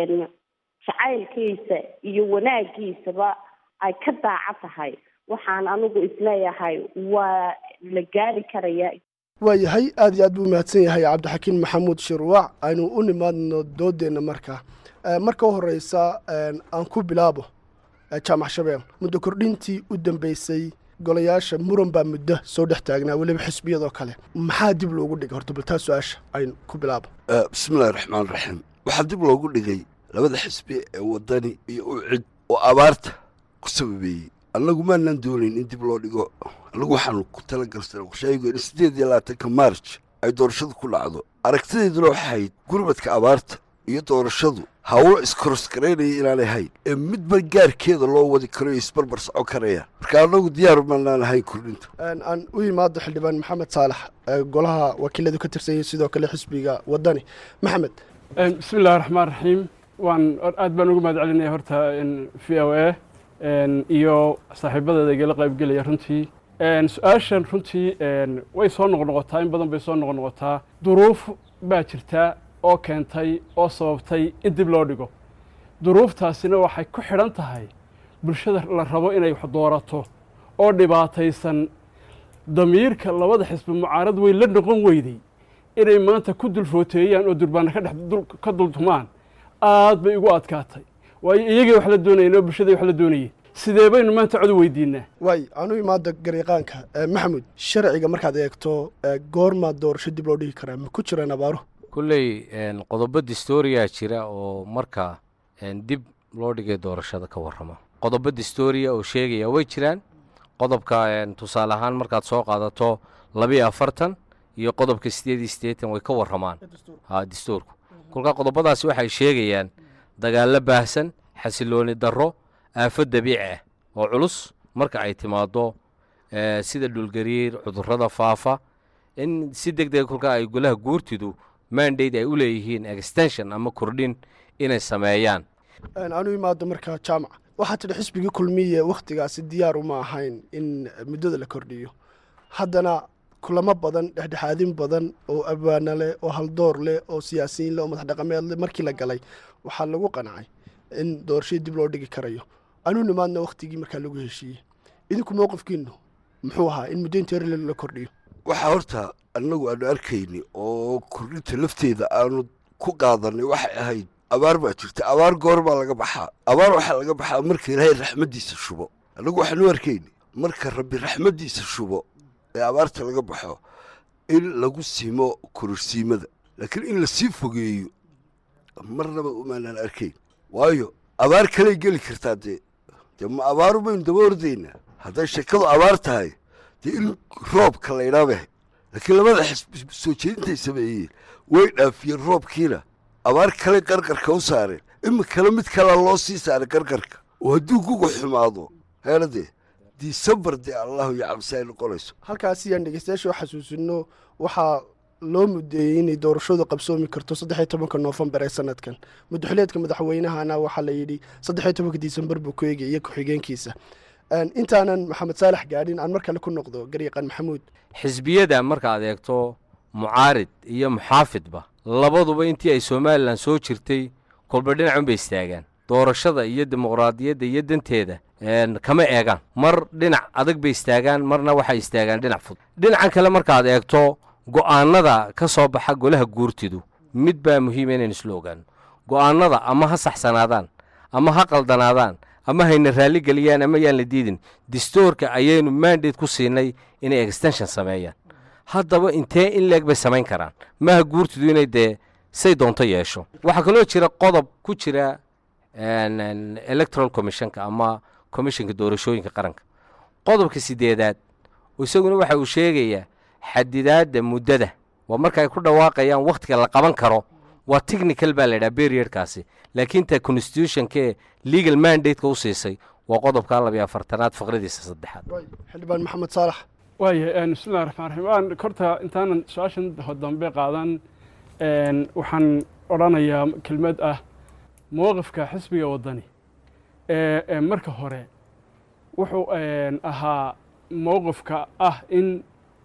Speaker 15: jacaylkiisa iyo wanaagiisaba ay ka daacad tahay waxaan anigu isleeyahay waa la gaari karaya
Speaker 11: waayahay aad iyo aad buu mahadsan yahay cabdixakiin maxamuud shirwac aynu u nimaadno doodeenna marka u horeysa aan ku bilaabo jaamac shabeel muddo kordhintii u dambeysay golayaasha muran baa muddo soo dhex taagnaa weliba xisbiyadoo kale maxaa dib loogu dhigay horta baltaa su-aasha aynu ku bilaabo
Speaker 17: bismillahi raxmaan raxiim waxaa dib loogu dhigay labada xisbi ee wadani iyo ucid oo abaarta ku sababeeyey annagu maanaan doonayn in dib loo dhigo annagu waxaanu ku talagalsan qorshaaygu in 8 maarj ay doorashadu ku dhacdo aragtideeduna waxay ahayd gurmadka abaarta iyo doorashadu hawlo iskoroskaraynaya inaanay hayn ee midba gaarkeeda loo wadi karo iyo isbarbar soco karaya marka annagu diyaar maanaan ahayn kordhinta
Speaker 11: aan u yimaado xildhibaan maxamed saalax golaha wakiiladu ka tirsanyay sidoo kale xisbiga wadani maxamed
Speaker 4: bismillahi raxmaan raxiim waan aad baan ugu mahad celinaya horta v o a iyo saaxiibadeeda igala qaybgelaya runtii su-aashan runtii way soo noqnoqotaa in badan bay soo noqnoqotaa duruuf baa jirta oo keentay oo sababtay in dib loo dhigo duruuftaasina waxay ku xidhan tahay bulshada la rabo inay wax doorato oo dhibaataysan damiirka labada xisbi mucaarad way la noqon weyday inay maanta ku dulfooteeyaan oo durbaana ka dultumaan aad bay ugu adkaatay waayo iyagii wax la doonayeen oo bulshadii wax la doonayeen sidee baynu maanta cod weydiinaa
Speaker 11: waay aanu imaada gariiqaanka maxamuud sharciga markaad eegto goormaa doorasho dib loo dhigi karaa ma ku jiraan abaaro
Speaker 5: kulley qodobo distooriyaa jira oo markaa dib loo dhigay doorashada ka warrama qodobo distooriya oo sheegaya way jiraan qodobka tusaale ahaan markaad soo qaadato 42 iyo qodobka 88 way ka warramaan dastuurku kolkaa qodobadaasi waxay sheegayaan dagaallo baahsan xasilooni darro aafo dabiici ah oo culus marka ay timaado sida dhulgariir cudurrada faafa in si degdeg kolkaa ay golaha guurtidu mandate ay u leeyihiin extension ama kordhin inay sameeyaan
Speaker 11: aanu imaado markaa jaamac waxaa tidhi xisbigii kulmiye wakhtigaasi diyaar uma ahayn in muddada la kordhiyo haddana kulamo badan dhexdhexaadin badan oo abwaana leh oo haldoor leh oo siyaasiyiin leh oo madax dhaqameed leh markii la galay waxaa lagu qancay in doorashadii dib loo dhigi karayo anuu nimaadna wakhtigii markaa lagu heshiiyey idinku mowqifkiinu muxuu ahaa in muddaynta hore la kordhiyo
Speaker 17: waxaa horta annagu aanu arkayni oo kordhinta lafteeda aanu ku qaadanay waxay ahayd abaar baa jirta abaar goor baa laga baxaa abaar waxaa laga baxaa marka ilaahay raxmaddiisa shubo annagu waxaanu arkayni marka rabbi raxmaddiisa shubo ee abaarta laga baxo in lagu simo kororsiimada laakiin in la sii fogeeyo marnaba umaanaan arkayn waayo abaar kaley geli kartaa dee ma abaaru baynu daba ordaynaa hadday sheekadu abaar tahay dee in roobka laydhaabahay laakiin labada xisbi soo jeedintay sameeyeen way dhaafiyeen roobkiina abaar kale qarqarka u saareen ima kale mid kalea loo sii saaray qarqarka oo hadduu guga xumaado heeradee disembar dee allahu yacabsi ay noqonayso
Speaker 11: halkaasi yaan dhegeystayaasha xasuusino waxaa loo mudeeyey inay doorashadu qabsoomi karto 13 Noofambar ee sanadkan madaxweynaha madaxweynahana waxaa la yidhi 13 Disembar buu ku eegay iyo ku-xigeenkiisa intaanan maxamed saalax gaadhin aan mar kale ku noqdo gariiqan maxamuud
Speaker 5: xisbiyada marka aad eegto mucaarid iyo muxaafidba labaduba intii ay Soomaaliland soo jirtay kolba dhinac bay istaagaan doorashada iyo dimuqraadiyadda iyo danteeda kama eegaan mar dhinac adag bay istaagaan marna waxay istaagaan dhinac fudud dhinacan kale marka aad eegto go'aanada ka soo baxa golaha guurtidu mid baa muhiim inaan isla ogaano go'aanada ama ha saxsanaadaan ama ha qaldanaadaan ama hayna raali galiyaan ama yaan la diidin dastuurka ayaynu mandate ku siinay inay extension sameeyaan haddaba intee in leeg bay samayn karaan maaha guurtidu inay dee say doonto yeesho waxaa kaloo jira qodob ku jira electoral commissionka ama commissionka doorashooyinka qaranka qodobka 8aad isaguna waxa uu sheegayaa xadidaadda muddada waa marka ay ku dhawaaqayaan waqtiga la qaban karo waa technical baa la yidhaha periodkaasi laakiin ta constitutionka legal mandate-ka u siisay waa qodobka 24aad faqradiisa 3aad
Speaker 11: xildhibaan maxamed saalax
Speaker 4: waayahay bismillahi raxmaan raxiim aan korta intaanan su-aashan dambe qaadan waxaan odhanayaa kelmad ah mowqifka xisbiga waddani ee marka hore wuxuu ahaa mowqifka ah in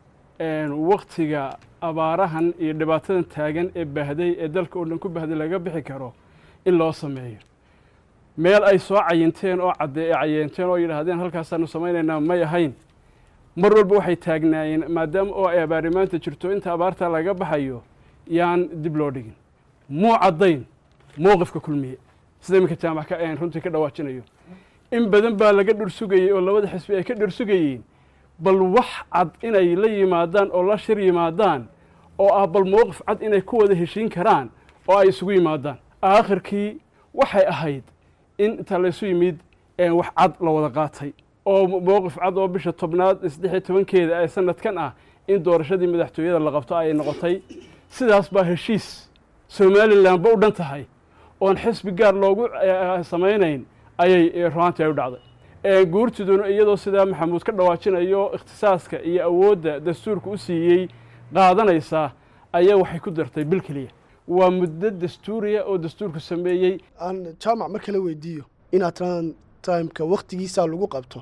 Speaker 4: waqtiga abaarahan iyo dhibaatadan taagan ee baahday ee dalka oo dhan ku baahday laga bixi karo in loo sameeyo meel ay soo cayinteen oo cayinteen oo yidhaahdeen halkaasaanu samaynaynaa may ahayn mar walba waxay taagnaayeen maadaama oo ay abaari maanta jirto inta abaartaa laga baxayo yaan dib loo dhigin muu caddayn mowqifka kulmiye sida iminka jaamac runtii ka dhawaajinayo in badan baa laga dhursugayey oo labada xisbi ay ka dhursugayeen bal wax cad inay la yimaadaan oo la shir yimaadaan oo ah bal mowqif cad inay ku wada heshiin karaan oo ay isugu yimaadaan aakhirkii waxay ahayd in inta laysu yimid wax cad la wada qaatay oo mowqif cad oo bisha 10aad 13keeda ee sanadkan ah in doorashadii madaxtooyada la qabto ay noqotay sidaas baa heshiis Somaliland ba u dhan tahay oon xisbi gaar loogu samaynayn ayay runtii u dhacday guurtiduna iyadoo sida maxamuud ka dhawaajinayo ikhtisaaska iyo awoodda dastuurka u siiyey qaadanaysa ayaa waxay ku dartay bil kaliya waa muddo dastuuriya oo dastuurku sameeyey
Speaker 11: aan jaamac marka la weydiiyo inaad timeka waqtigiisa lagu qabto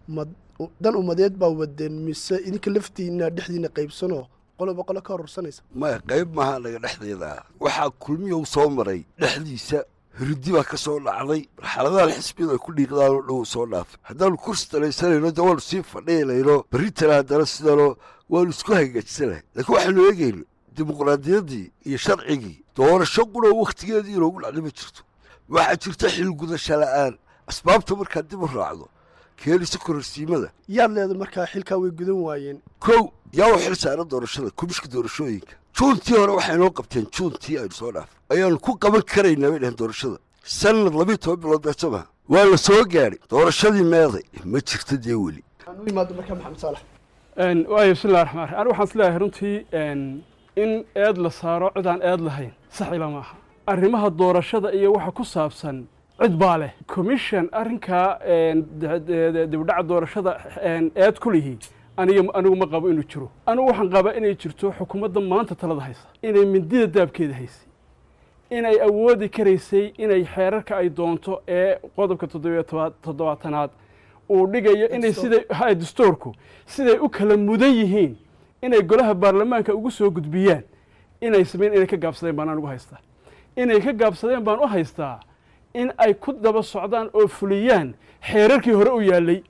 Speaker 11: dan umadeed baa wadeen mise idinka laftiina dhexdiina qaybsano qoloba qolo ka horursanaysa
Speaker 17: maya qayb maaha naga dhexdeeda waxaa kulmiyow soo maray dhexdiisa hirdi baa ka soo dhacday marxaladahan xisbiyadu ay ku dhiiqdaan oo dhow soo dhaafay haddaanu kursi talaysanayno de waanu sii fadhiinayno berritana haddana sidanoo waanu isku hagaajsanahay laakiin waxaanu eegayno dimuqraadiyaddii iyo sharcigii doorasho quroo wakhtigeedii inoogu dhacda ma jirto waxaa jirta xilgudasho la'aan asbaabta markaad dib u raacdo keenisa kororsiimada
Speaker 11: yaad leeda markaa xilkaa way gudan waayeen
Speaker 17: kow yaa u xil saaran doorashada kumishka doorashooyinka juuntii hore waxay noo qabteen juuntii aynu soo dhaaf ayaanu ku qaban karaynaa bay dhaheen doorashada sanad 12 bilood baa soo waa la soo gaadhay doorashadii meeday ma jirto dee weli
Speaker 11: u yimaado markaa maxamed saalax
Speaker 4: waayo bismillahi raxmaan raxiim waxaan isleeyahay runtii in eed la saaro cid aan eed lahayn sax ila maaha arrimaha doorashada iyo waxa ku saabsan cid baa leh commission arrinkaa dibdhaca doorashada eed ku lihi anigu ma qabo inuu jiro anigu waxaan qabaa inay jirto xukuumadda maanta talada haysa inay mindida daabkeeda haysay inay awoodi karaysay inay xeerarka ay doonto ee qodobka 7aad uu dhigayo inay siday dastuurku siday u kala mudan yihiin inay golaha baarlamaanka ugu soo gudbiyaan inay sameeyeen inay ka gaabsadeen baan anigu haystaa inay ka gaabsadeen baan u haystaa in ay ku daba socdaan oo fuliyaan xeerarkii hore u yaalay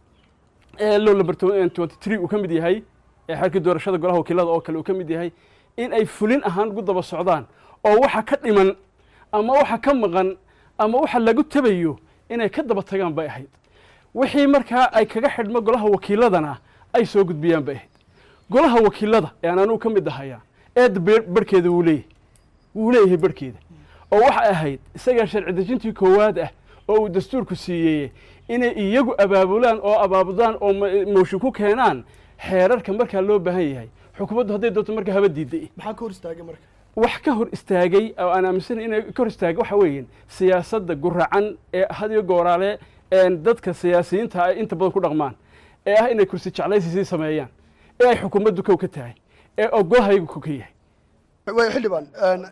Speaker 4: law number 23 uu ka mid yahay xeerkii doorashada golaha wakiilada oo kale uu ka mid yahay in ay fulin ahaan ugu daba socdaan oo waxa ka dhiman ama waxa ka maqan ama waxa lagu tabayo inay ka daba tagaan bay ahayd wixii markaa ay kaga xidhmo golaha wakiiladana ay soo gudbiyaan bay ahayd golaha wakiilada ee anaanu ka mid ahayaa eed barkeeda wuu leeyahay barkeeda oo waxa ahayd isaga sharci dejintii koowaad ah oo uu dastuurku siiyay inay iyagu abaabulaan oo abaabudaan oo mooshin ku keenaan xeerarka markaa loo baahan yahay xukuumaddu hadday doonto markaa haba diiday
Speaker 11: maxaa ka hor istaagay marka
Speaker 4: wax ka hor istaagay oo aan aaminsan inay ka hor istaagay waxa weeyaan siyaasadda guracan ee hadiyo gooraale dadka siyaasiyiinta ay inta badan ku dhaqmaan ee ah inay kursi jeclaysi sameeyaan ee ay xukuumaddu kow ka tahay ee ogolahaygu ku ka yahay
Speaker 11: way xildhibaan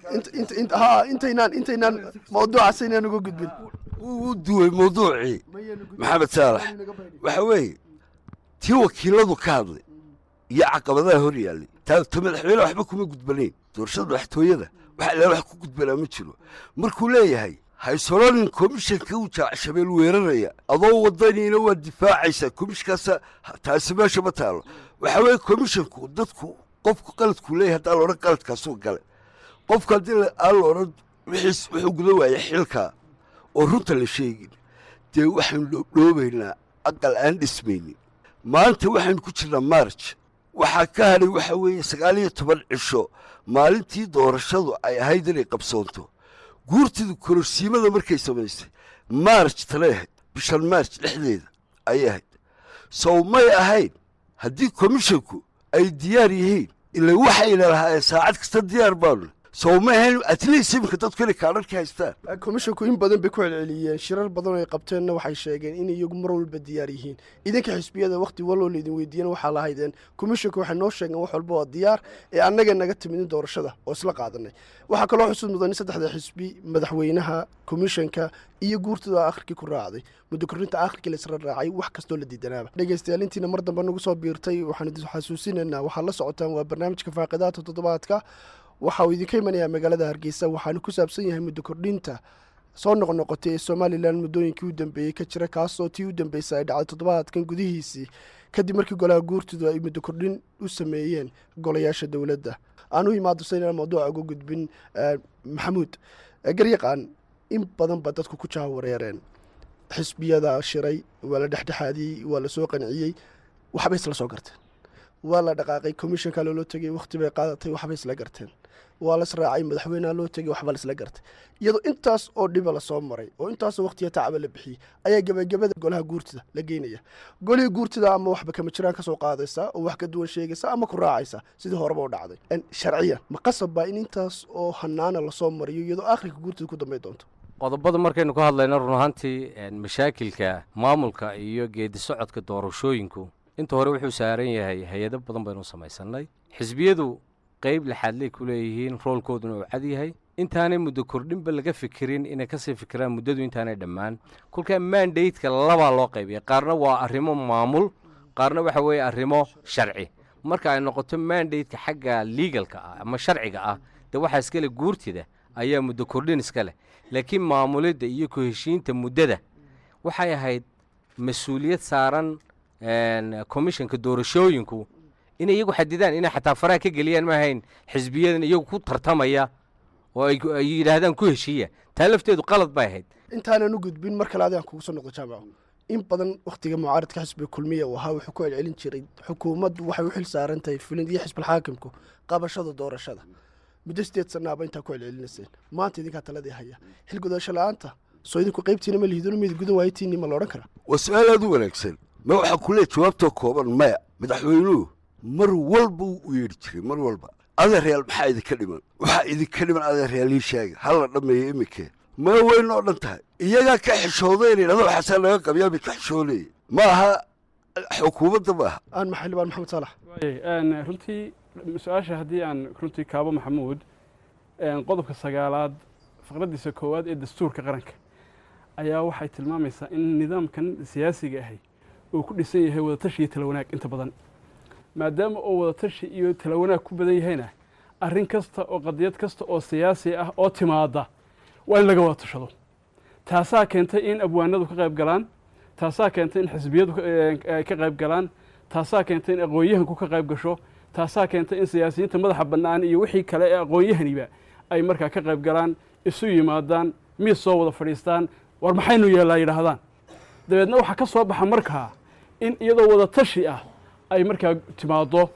Speaker 11: intaynaan mawduucaas inaan uga gudbin
Speaker 17: wuu duway mawduucii maxamed saalax waxa weeye tii wakiiladu ka hadlay iyo caqabadaha hor yaallay ta madaxweyne waxba kuma gudbanayn doorashada madaxtooyada waxa ilaa wax ku gudbanaa ma jiro markuu leeyahay haysolonin komishanka uu jaacshabeel weeraraya adoo wadaniina waa difaacaysaa komishkaasa taasi meesha ma taalo waxa weeye komishanku dadku qofku qaladkuu leeyahay haddaan laodhan qaladkaasuu gale qofku haddii aan la odhan wuxuu guda waaya xilkaa oo runta la sheegin dee waxaynu dhoobdhoobaynaa aqal aan dhismaynin maanta waxaynu ku jirnaa marj waxaa ka hadhay waxa weeye 19 cisho maalintii doorashadu ay ahayd inay qabsoonto guurtidu kororsiimada markay samaysay march taleehayd bishan march dhexdeeda ayay ahayd sow may ahayn haddii komishinku ay diyaar yihiin ilaa waxayna lahaayeen saacad kasta diyaar baanu sow ma ahayn at least imika dadku inay kaadharka haystaan
Speaker 11: komishinku in badan bay ku celceliyeen shirar badan oo ay qabteenna waxay sheegeen in iyagu mar walba diyaar yihiin idinka xisbiyada waqti waloo laydin weydiiyana waxaa lahaydeen komishinku waxay noo sheegeen wax walba waa diyaar ee annaga naga timidin doorashada oo isla qaadanay waxaa kaloo xusuud mudan in saddexda xisbi madaxweynaha komishanka iyo guurtada akhirkii ku raacday muddo korinta akhirkii la isla raacay wax kastoo la diidanaaba dhegaystayaal intiina mar dambe nagu soo biirtay waxaan idin xasuusinaynaa waxaad la socotaan waa barnaamijka faaqidaadka toddobaadka waxa uu idinka imanayaa magaalada hargeysa waxaana ku saabsan yahay muddo kordhinta soo noqnoqotay ee somalilan muddooyinkii u dambeeyey ka jira kaasoo tii u dambeysay ay dhacday toddobaadkan gudihiisii kadib markii golaha guurtidu ay muddo kordhin u sameeyeen golayaasha dowladda aan u imaado saynaan mawduuca uga gudbin maxamuud garyaqaan in badan ba dadku ku jahawareereen xisbiyada shiray waa la dhexdhexaadiyey waa la soo qanciyey waxbay isla soo garteen waa la dhaqaaqay komishanka loo tegay waqti bay qaadatay waxbay isla garteen waa la israacay madaxweynaha loo tegay waxba la isla gartay iyadoo intaas oo dhiba la soo maray oo intaas waqtiga tacaba la bixiyey ayaa gabagabada golaha guurtida la geynaya golihii guurtida ama waxba kama jiraan ka soo qaadaysa oo wax ka duwan sheegaysa ama ku raacaysa sidii horeba u dhacday sharciyan ma qasab baa in intaas oo hanaana lasoo mariyo iyadoo akhirka guurtida ku dambeyn doonto
Speaker 5: qodobada markaynu ka hadlayno run ahaantii mashaakilka maamulka iyo geedi socodka doorashooyinku inta hore wuxuu saaran yahay hay-ado badan baynu samaysannay xisbiyadu qayb laxaadley ku leeyihiin roolkooduna uu cad yahay intaanay muddo kordhinba laga fikirin inay kasii fikiraan muddadu intaanay dhammaan kolkaa mandateka labaa loo qaybiya qaarna waa arrimo maamul qaarna waxa weeye arrimo sharci marka ay noqoto mandateka xagga legalka ah ama sharciga ah dee waxaa iska leh guurtida ayaa muddo kordhin iska leh laakiin maamulidda iyo ku heshiinta muddada waxay ahayd mas-uuliyad saaran komishanka doorashooyinku inay iyagu xadidaan inay xataa faraha ka geliyaan ma ahayn xisbiyadan iyagu ku tartamaya oo ay yidhaahdaan ku heshiiya taa lafteedu qalad bay ahayd
Speaker 11: intaanan u gudbin mar kale adigaan kugu soo noqdo jaamaco in badan wakhtiga mucaaradka xisbiga kulmiya uu ahaa wuxuu ku celcelin jiray xukuumaddu waxay u xil saaran tahay fulin iyo xisbilxaakimku qabashada doorashada muddo 8 sanaaba intaa ku celcelinayseen maanta idinkaa taladii haya xil gudasho la-aanta soo idinku qaybtiina ma lihidoon mid gudan waaytiinni ma la odhan karaa
Speaker 17: waa su-aal aad u wanaagsan ma waxaa ku leey jawaabtoo kooban maya madaxweynuhu mar walba u yeedhi jiray mar walba adeeryaal maxaa idinka dhiman waxaa idinka dhiman adeeryaal ii sheega hala dhammeeyo iminkee ma weyn oo dhan tahay iyagaa ka xishooday inay dhado waxaasaa laga qabiyaa mid ka xishooleeyay ma aha xukuumadda ma aha
Speaker 11: aan maxalibaan maxamed saalax
Speaker 4: runtii su-aasha haddii aan runtii kaabo maxamuud qodobka 9aad faqradiisa 1 ee dastuurka qaranka ayaa waxay tilmaamaysaa in nidaamkan siyaasiga ahay uu ku dhisan yahay wadatashi iyo tala wanaag inta badan maadaama oo wadatashi iyo tala wanaag ku badan yahayna arrin kasta oo qadiyad kasta oo siyaasi ah oo timaada waa in laga wada tashado taasaa keentay in abwaanadu ka qayb galaan taasaa keentay in xisbiyadu ka qayb galaan taasaa keentay in aqoon-yahanku ka qayb gasho taasaa keentay in siyaasiyiinta madaxa bannaan iyo wixii kale ee aqoon-yahaniba ay markaa ka qayb galaan isu yimaadaan miis soo wada fadhiistaan war maxaynu yeellaa yidhaahdaan dabeedna waxaa ka soo baxa markaa in iyadoo wada tashi ah ay markaa timaado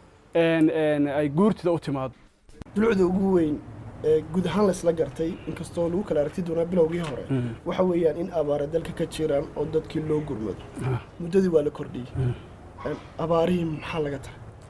Speaker 4: ay guurtida u timaado
Speaker 11: dulucda ugu weyn ee guud ahaan la isla gartay inkastoo lagu kala aragti doonaa bilowgii hore waxa weeyaan in abaara dalka ka jiraan oo dadkii loo gurmado muddadii waa la kordhiyey abaarihii maxaa laga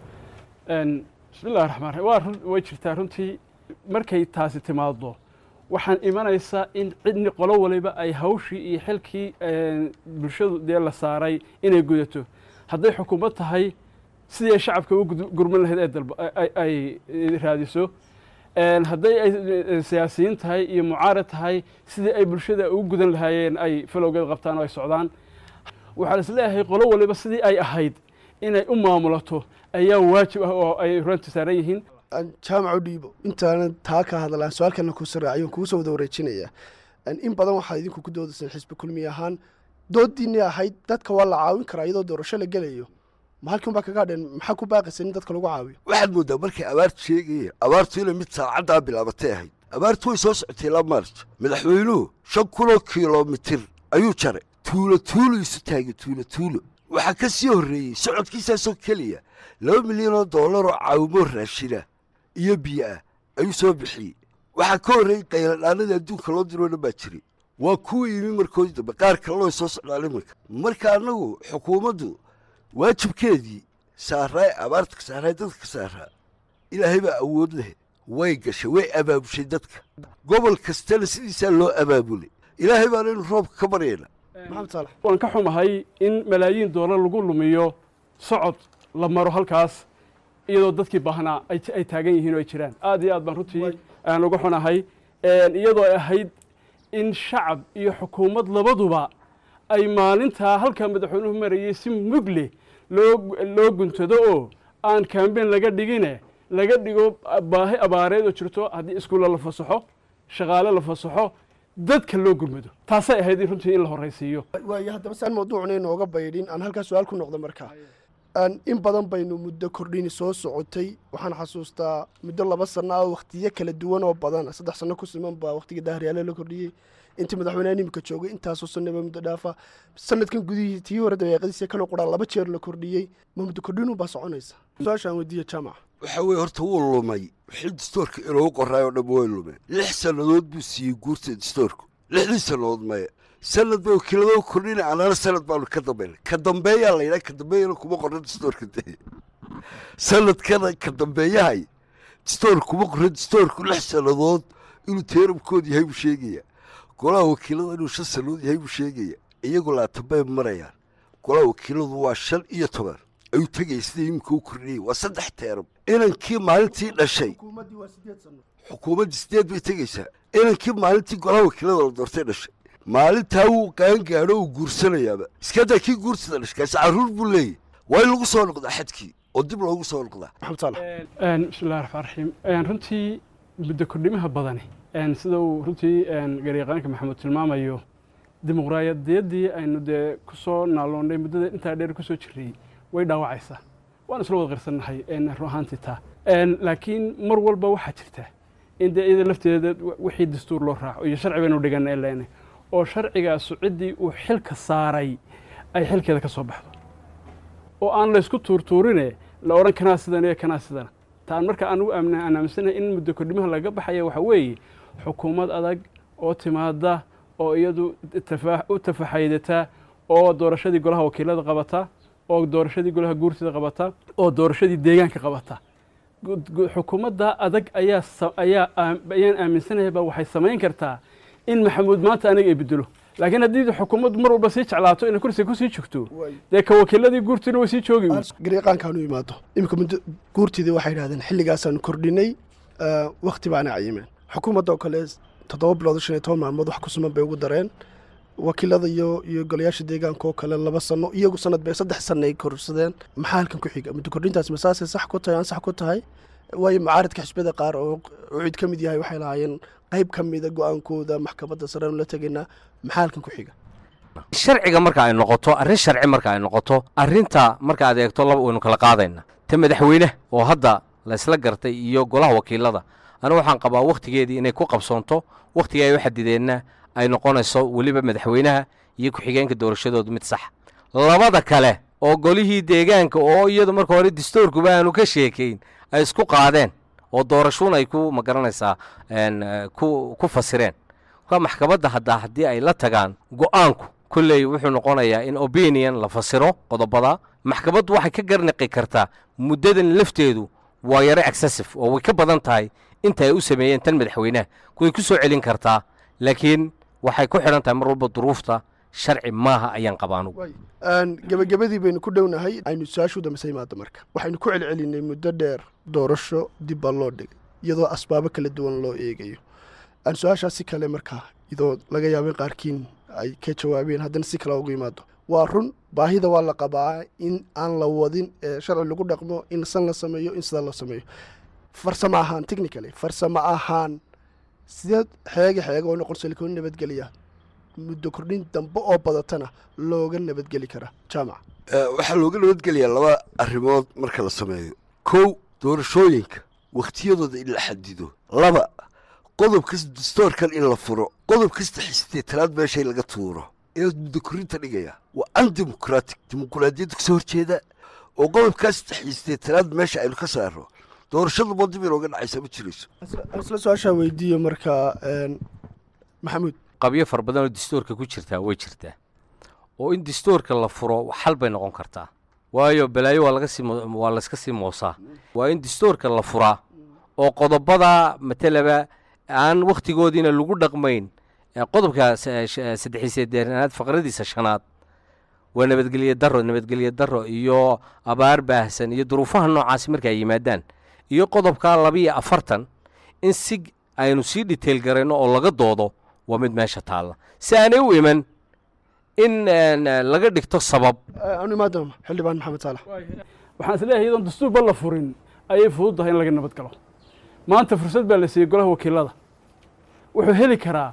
Speaker 11: tahay
Speaker 4: bismillahi raxmaan raxiim way jirtaa runtii markay taasi timaado waxaan imanaysaa in cidni qolo waliba ay hawshii iyo xilkii bulshadu dee la saaray inay gudato hadday xukuumad tahay sidii ay shacabka u gurman lahayd ay raadiso hadday ay siyaasiyiin tahay iyo mucaarad tahay sidii ay bulshada ugu gudan lahaayeen ay falowgeed qabtaan oo ay socdaan waxaa la isleeyahay qolo waliba sidii ay ahayd inay u maamulato ayaa waajib ah oo ay runta saaran yihiin
Speaker 11: jaamaco dhiibo intaanan taa ka hadlaan su-aalkana ku saraaciyo kugu soo wada wareejinaya in badan waxaa idinku ku doodayseen xisbi kulmiy ahaan doodiinii ahayd dadka waa la caawin karaa iyadoo doorasho la gelayo ma halkan baa kaga hadheen maxaa ku baaqaysa in dadka lagu caawiyo
Speaker 17: waxaad mooddaa markay abaartu sheegayeen abaartu inay mid saacaddaa bilaabatay ahayd abaartu way soo socotay ilaa maarj madaxweynuhu 5 kilomitir ayuu jaray tuulo isu taagay tuulo waxaa ka sii horreeyey socodkiisaasoo keliya $2 milyan oo caawimo raashina iyo biyo ah ayuu soo bixiyey waxaa ka horreeyey qayladhaanada adduunka loo diroo dhan baa jiray waa kuwa yimi markoodii dambe qaar kaleloo soo socdaan iminka marka annagu xukuumaddu waajibkeedii saaraay abaarta ka saaraay dadka ka saaraa ilaahay baa awood leh way gashay way abaabushay dadka gobol kastana sidiisaa loo abaabulay ilaahay baana inu roobka ka baryayna
Speaker 4: maxamed saalax waan ka xumahay in malaayiin doolar lagu lumiyo socod la maro halkaas iyadoo dadkii baahnaa ay taagan yihiin oo ay jiraan aad iyo aad baan runtii aan uga xunahay iyadoo ay ahayd in shacab iyo xukuumad labaduba ay maalintaa halkaa madaxweynuhu marayay si mugle loo guntado oo aan kaambeyn laga dhigine laga dhigo baahi abaareed oo jirto haddii iskuulla la fasaxo shaqaale la fasaxo dadka loo gurmado taasay ahayd runtii in la horraysiiyo
Speaker 11: waayo haddaba saan mawduucna inooga baydhin aan halkaa su-aal ku noqdo markaa in badan baynu muddo kordhini soo socotay waxaan xasuustaa muddo 2 sano ah wakhtiyo kala duwan oo badan 3 sano ku siman baa wakhtiga daahriyaale la kordhiyey intii madaxweynaha nimika joogay intaasoo sanaba muddo dhaafa sanadkan gudihii tii hore dabeeqadiisa kaloo quraa 2 jeer la kordhiyey ma muddo kordhinu baa soconaysa su-aashaan weydiiya jaamac
Speaker 17: waxa weeye horta wuu lumay wixii dastoorka inoogu qoraayoo dhan way lumeen 6 sannadood buu siiyey guurta dastoorku 6 sannadood maya sanad bay wakiiladoo kordhina anaana sanad baanu ka dambayna ka dambeeyaa la yidhaha ka dambeeyana kuma qorna dastoorka de sanadkana ka dambeeyahay dastoor kuma qorna dastoorku 6 sannadood inuu teeramkood yahay buu sheegaya golaha wakiilada inuu 5 sannadood yahay buu sheegaya iyagu 20 bay marayaan golaha wakiiladu waa 5 iyo 10 ayuu tegaya sida iminka u kordhiyey waa 3 teeram inankii maalintii dhashay xukuumaddii 8 bay tegaysaa inankii maalintii golaha wakiilada la doortay dhashay maalintaa wuu qaangaadho uu guursanayaaba iskadaa kii guursada dhashkaasi carruur buu leeyahy waa in lagu soo noqdaa xadkii oo dib loogu soo noqdaa
Speaker 4: maxamed saalax bismillahi raxmaan raxiim runtii muddo kordhimaha badani sida uu runtii garyaqaanka maxamuud tilmaamayo dimuqraadiyaddii aynu dee ku soo naaloonnay muddada intaa dheer ku soo jirray way dhaawacaysaa waan isla wada qirsannahay run ahaantii taa laakiin mar walba waxaa jirta in dee iyada lafteeda wixii dastuur loo raaco iyo sharci baynu dhiganay leene oo sharcigaasu ciddii uu xilka saaray ay xilkeeda ka soo baxdo oo aan laysku tuurtuurine la odhan kanaa sidan iyo kanaa sidana taan marka anugu aan aaminsanahay in muddo kordhimaha laga baxaya waxa weeye xukuumad adag oo timaada oo iyadu u tafaxaydata oo doorashadii golaha wakiilada qabata oo doorashadii golaha guurtida qabata oo doorashadii deegaanka qabata xukuumadda adag ayaan aaminsanayaybaa waxay samayn kartaa in maxamuud maanta aniga ay bedelo laakiin haddii xukuumaddu mar walba sii jeclaato inay kursiga ku sii joogto dee ka wakiiladii guurtiina way sii joogi
Speaker 11: garyaqaankaanu imaado iminka muddo guurtidii waxay yidhahdeen xilligaasaanu kordhinay wakhti baana cayimeen xukuumadda oo kale 7 bilood 15 maalmood wax ku suman bay ugu dareen wakiilada iyo golayaasha deegaanka oo kale 2 sano iyagu sanad bay 3 sano ay korsadeen maxaa halkan ku xiga muddo kordhintaas masaasay sax ku tahay aan sax ku tahay waayo macaaridka xisbiyada qaar oo cid ka mid yahay waxay lahaayeen qayb ka mida go'aankooda maxkamadda sare la tagaynaa maxaa halkan ku xiga
Speaker 5: sharciga marka ay noqoto arrin sharci marka ay noqoto arrinta marka aad eegto laba waynu kala qaadayna ta madaxweyne oo hadda la isla gartay iyo golaha wakiilada anigu waxaan qabaa wakhtigeedii inay ku qabsoonto wakhtiga ay u xadideenna ay noqonayso weliba madaxweynaha iyo ku-xigeenka doorashadoodu mid sax labada kale oo golihii deegaanka oo iyadu marka hore dastuurkuba aanu ka sheekayn ay isku qaadeen oo doorashuun ay ku magaranaysaa ku fasireen ka maxkamadda hadda haddii ay la tagaan go'aanku kulley wuxuu noqonayaa in opinion la fasiro qodobada maxkamaddu waxay ka garniqi kartaa muddadan lafteedu waa yaro excessive oo way ka badan tahay inta ay u sameeyeen tan madaxweynaha way ku soo celin kartaa laakiin waxay ku xidhan tahay mar walba duruufta sharci maaha ayaan qabaanu
Speaker 11: gabagabadii baynu ku dhownahay aynu su-aashu dambaysa imaado marka waxaynu ku celcelinay muddo dheer doorasho dib baa loo dhigay iyadoo asbaabo kala duwan loo eegayo aan su-aashaas si kale markaa iyadoo laga yaabay qaarkiin ay ka jawaabeen haddana si kale ugu yimaado waa run baahida waa la qabaa in aan la wadin sharci lagu dhaqmo in san la sameeyo in sidaa loo sameeyo farsamo ahaan technically farsamo ahaan sideed xeega oo noqon salikoon nabadgeliya muddo kordhin dambe oo badatana looga nabadgeli karaa jaamac
Speaker 17: waxaa looga nabadgeliyaa 2 arrimood marka la sameeyo 1 doorashooyinka wakhtiyadooda in la xadido 2 qodob kasta dastuurkan in la furo qodob kasta xisitee talaad meeshay laga tuuro ee muddo korinta dhigaya waa undemocratic dimuqraadiyadda kasoo horjeeda oo qodobkaas taxiisteetanaad meesha aynu ka saarno doorashadu ma dib inooga dhacaysa ma jirayso
Speaker 11: isla su-aashaa weydiiyo markaa maxamuud
Speaker 5: qabyo fara badan oo dastuurka ku jirtaa way jirtaa oo in dastuurka la furo xal bay noqon kartaa waayo balaayo waa layska sii moosaa waa in dastuurka la furaa oo qodobada matalaba aan wakhtigoodiina lagu dhaqmayn qodobka 3 faqradiisa 5 waa nabadgelyo daro iyo abaar baahsan iyo duruufaha noocaas markay yimaadaan iyo qodobka 42 in si aynu sii detail garayno oo laga doodo waa mid meesha taala si aanay u iman in laga dhigto sabab
Speaker 11: aanu maadaama xildhibaan maxamed saalax
Speaker 4: waxaan isleeyahay iyadoon dastuurba la furin ayay fududahay in laga nabad galo maanta fursad baa la siiyey golaha wakiilada wuxuu heli karaa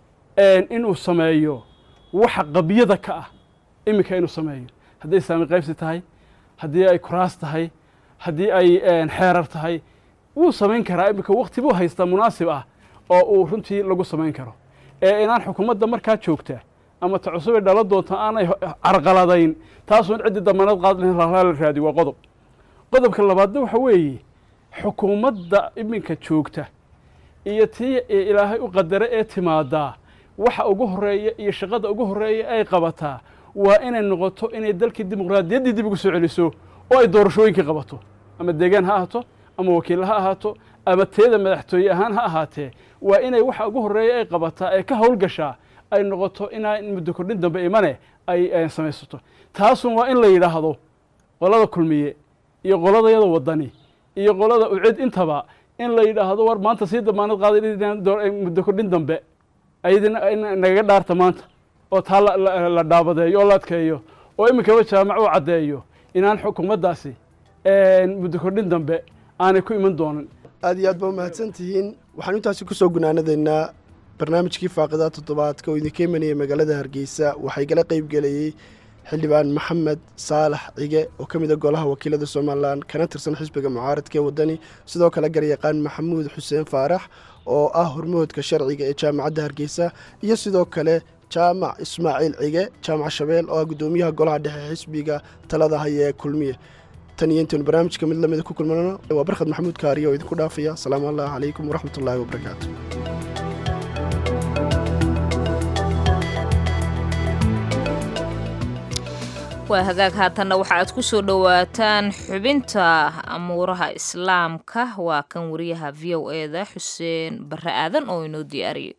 Speaker 4: inuu sameeyo waxa qabyada ka ah iminka inuu sameeyo hadday saami qaybsi tahay haddii ay kuraas tahay haddii ay xeerar tahay wuu samayn karaa iminka waqti buu haystaa munaasib ah oo uu runtii lagu samayn karo inaan xukuumadda markaa joogta ama ta cusub ee dhala doonta aanay carqaladayn taasuun ciddii damaanad qaad lahayn la raadi waa qodobka labaadna waxa weeye xukuumadda iminka joogta iyo tii ilaahay u qadare ee timaadaa waxa ugu horeeya iyo shaqada ugu horeeya ay qabataa waa inay noqoto inay dalkii dimuqraadiyaddii dib ugu soo celiso oo ay doorashooyinkii qabato ama deegaan ha ahaato ama wakiilla ha ahaato ama teeda madaxtooye ahaan ha ahaatee waa inay waxa ugu horeeya ay qabataa ee ka howlgashaa ay noqoto inaa muddo kordhin dambe imane ay samaysato taasun waa in la yidhaahdo qolada kulmiye iyo qoladayada wadani iyo qolada ucid intaba in la yidhaahdo war maanta sii damaanad qaaday muddo kordhin dambe ayadina nagaga dhaarta maanta oo taa la dhaabadeeyo oo la adkeeyo oo iminkaba jaamac u caddeeyo inaan xukuumaddaasi muddo kordhin dambe aanay ku iman doonin
Speaker 11: aad iyo aad baa umahadsan tihiin waxaan intaasi kusoo gunaanadaynaa barnaamijkii faaqidaa toddobaadka oo idinka imanaya magaalada hargeysa waxay gala qaybgelayey xildhibaan maxamed saalax cige oo ka mid a golaha wakiilada somalilan kana tirsan xisbiga mucaaradka ee waddani sidoo kale garyaqaan maxamuud xuseen faarax oo ah hormoodka sharciga ee jaamacadda hargeysa iyo sidoo kale jaamac ismaaciil cige jaamac shabeel oo ah guddoomiyaha golaha dhexe xisbiga talada haya ee kulmiye tan iyo intaynu barnaamijka mid lamida ku kulmanano waa barkhad maxamuud kaariye oo idinku dhaafaya asalaamu allaahi calaykum waraxmatullaahi wabarakaatu
Speaker 2: waa hagaag haatanna waxa aad ku soo dhowaataan xubinta amuuraha islaamka waa kan wariyaha v o eda xuseen barre aadan oo inoo diyaariyey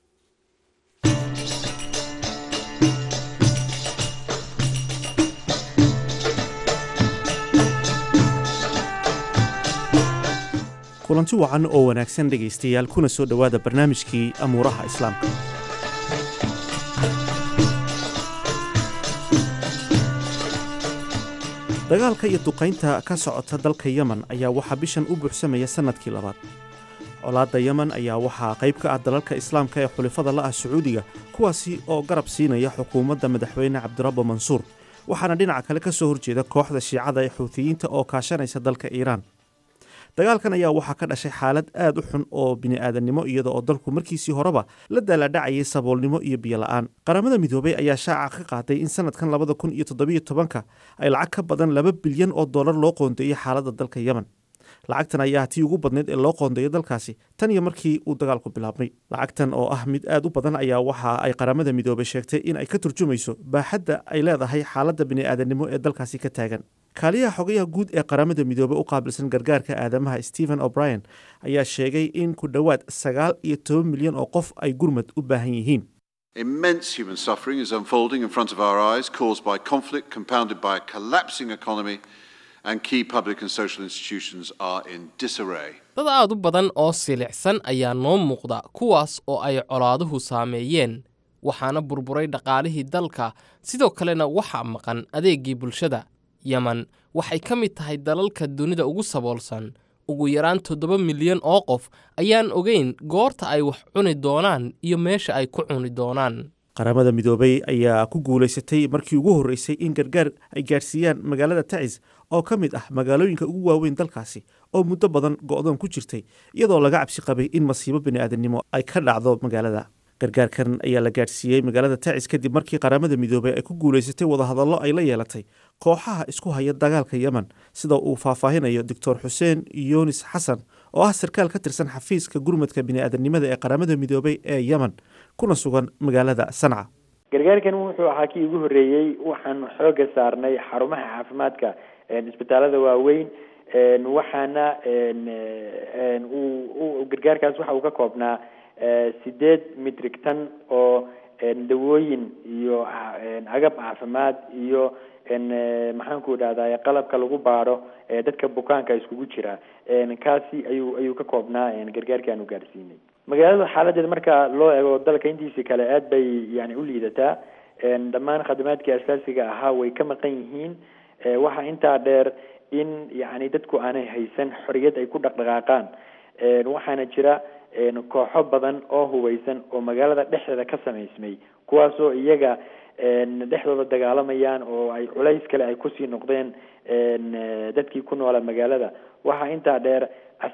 Speaker 10: kulanti wacan oo wanaagsan dhegaystayaal kuna soo dhowaada barnaamijkii amuuraha islaamka dagaalka iyo duqaynta ka socota dalka yemen ayaa waxaa bishan u buuxsamaya sannadkii labaad colaadda yemen ayaa waxaa qayb ka ah dalalka islaamka ee xulifada la ah sacuudiga kuwaasi oo garab siinaya xukuumadda madaxweyne cabdirabbo mansuur waxaana dhinaca kale ka soo horjeeda kooxda shiicada ee xuutiyiinta oo kaashanaysa dalka iiraan dagaalkan ayaa waxaa ka dhashay xaalad aad u xun oo bini'aadannimo iyada oo dalku markiisii horeba la daaladhacayay saboolnimo iyo biyola'aan qaramada midoobay ayaa shaaca ka qaaday in sannadkan 2017 ay lacag ka badan 2 bilyan oo dollar loo qoondeeyey xaaladda dalka yemen lacagtan ayaa tii ugu badnayd ee loo qoondeeyo dalkaasi tan iyo markii uu dagaalku bilaabmay lacagtan oo ah mid aad u badan ayaa waxa ay qaramada midoobay sheegtay in ay ka turjumayso baaxadda ay leedahay xaaladda bini'aadannimo ee dalkaasi ka taagan kaaliyaha xogayaha guud ee qaramada midoobey u qaabilsan gargaarka aadamaha stephen o'brien ayaa sheegay in ku dhowaad 19 milyan oo qof ay gurmad u baahan yihiin
Speaker 18: Immense human suffering is unfolding in front of our eyes, caused by conflict compounded by a collapsing economy, and key public and social institutions are in disarray.
Speaker 19: dad aad u badan oo silicsan ayaa noo muuqda kuwaas oo ay colaaduhu saameeyeen waxaana burburay dhaqaalihii dalka sidoo kalena waxaa maqan adeegii bulshada yemen waxay ka mid tahay dalalka dunida ugu saboolsan ugu yaraan 7 milyan oo qof ayaan ogeyn goorta ay wax cuni doonaan iyo meesha ay ku cuni doonaan
Speaker 10: qaramada midoobay ayaa ku guulaysatay markii ugu horreysay in gargaar ay gaadhsiiyaan magaalada tacis oo ka mid ah magaalooyinka ugu waaweyn dalkaasi oo muddo badan go'doon ku jirtay iyadoo laga cabsi qabay in masiibo bini'aadannimo ay ka dhacdo magaalada gargaarkan ayaa la gaadhsiiyey magaalada tacis kadib markii qaramada midoobey ay ku guulaysatay wadahadallo ay la yeelatay kooxaha isku haya dagaalka yemen sida uu faahfaahinayo doctor xuseen yunis xasan oo ah sarkaal ka tirsan xafiiska gurmadka bini'aadanimada ee qaramada midoobey ee yemen kuna sugan magaalada sanca.
Speaker 20: gargaarkan wuxuu ahaa kii ugu horreeyey waxaan xooga saarnay xarumaha caafimaadka isbitaalada waaweyn waxaana gargaarkaas waxa uu ka koobnaa 8 metric ton oo dawooyin iyo agab caafimaad iyo maxaan ku idhahdaa qalabka lagu baaro dadka bukaanka iskugu jira kaasi ayuu ka koobnaa gargaarkii aanu gaarsiinay. magaalada xaaladeeda marka loo eego dalka intiisa kale aad bay yani u liidataa dhammaan khadamaadkii asaasiga ahaa way ka maqan yihiin. waxaa intaa dheer in yani dadku aanay haysan xorriyad ay ku dhaqdhaqaaqaan waxaana jira kooxo badan oo hubeysan oo magaalada dhexdeeda ka samaysmay kuwaasoo iyaga dhexdooda dagaalamayaan oo ay culays kale ay kusii noqdeen dadkii ku noola magaalada. waxaa intaa dheer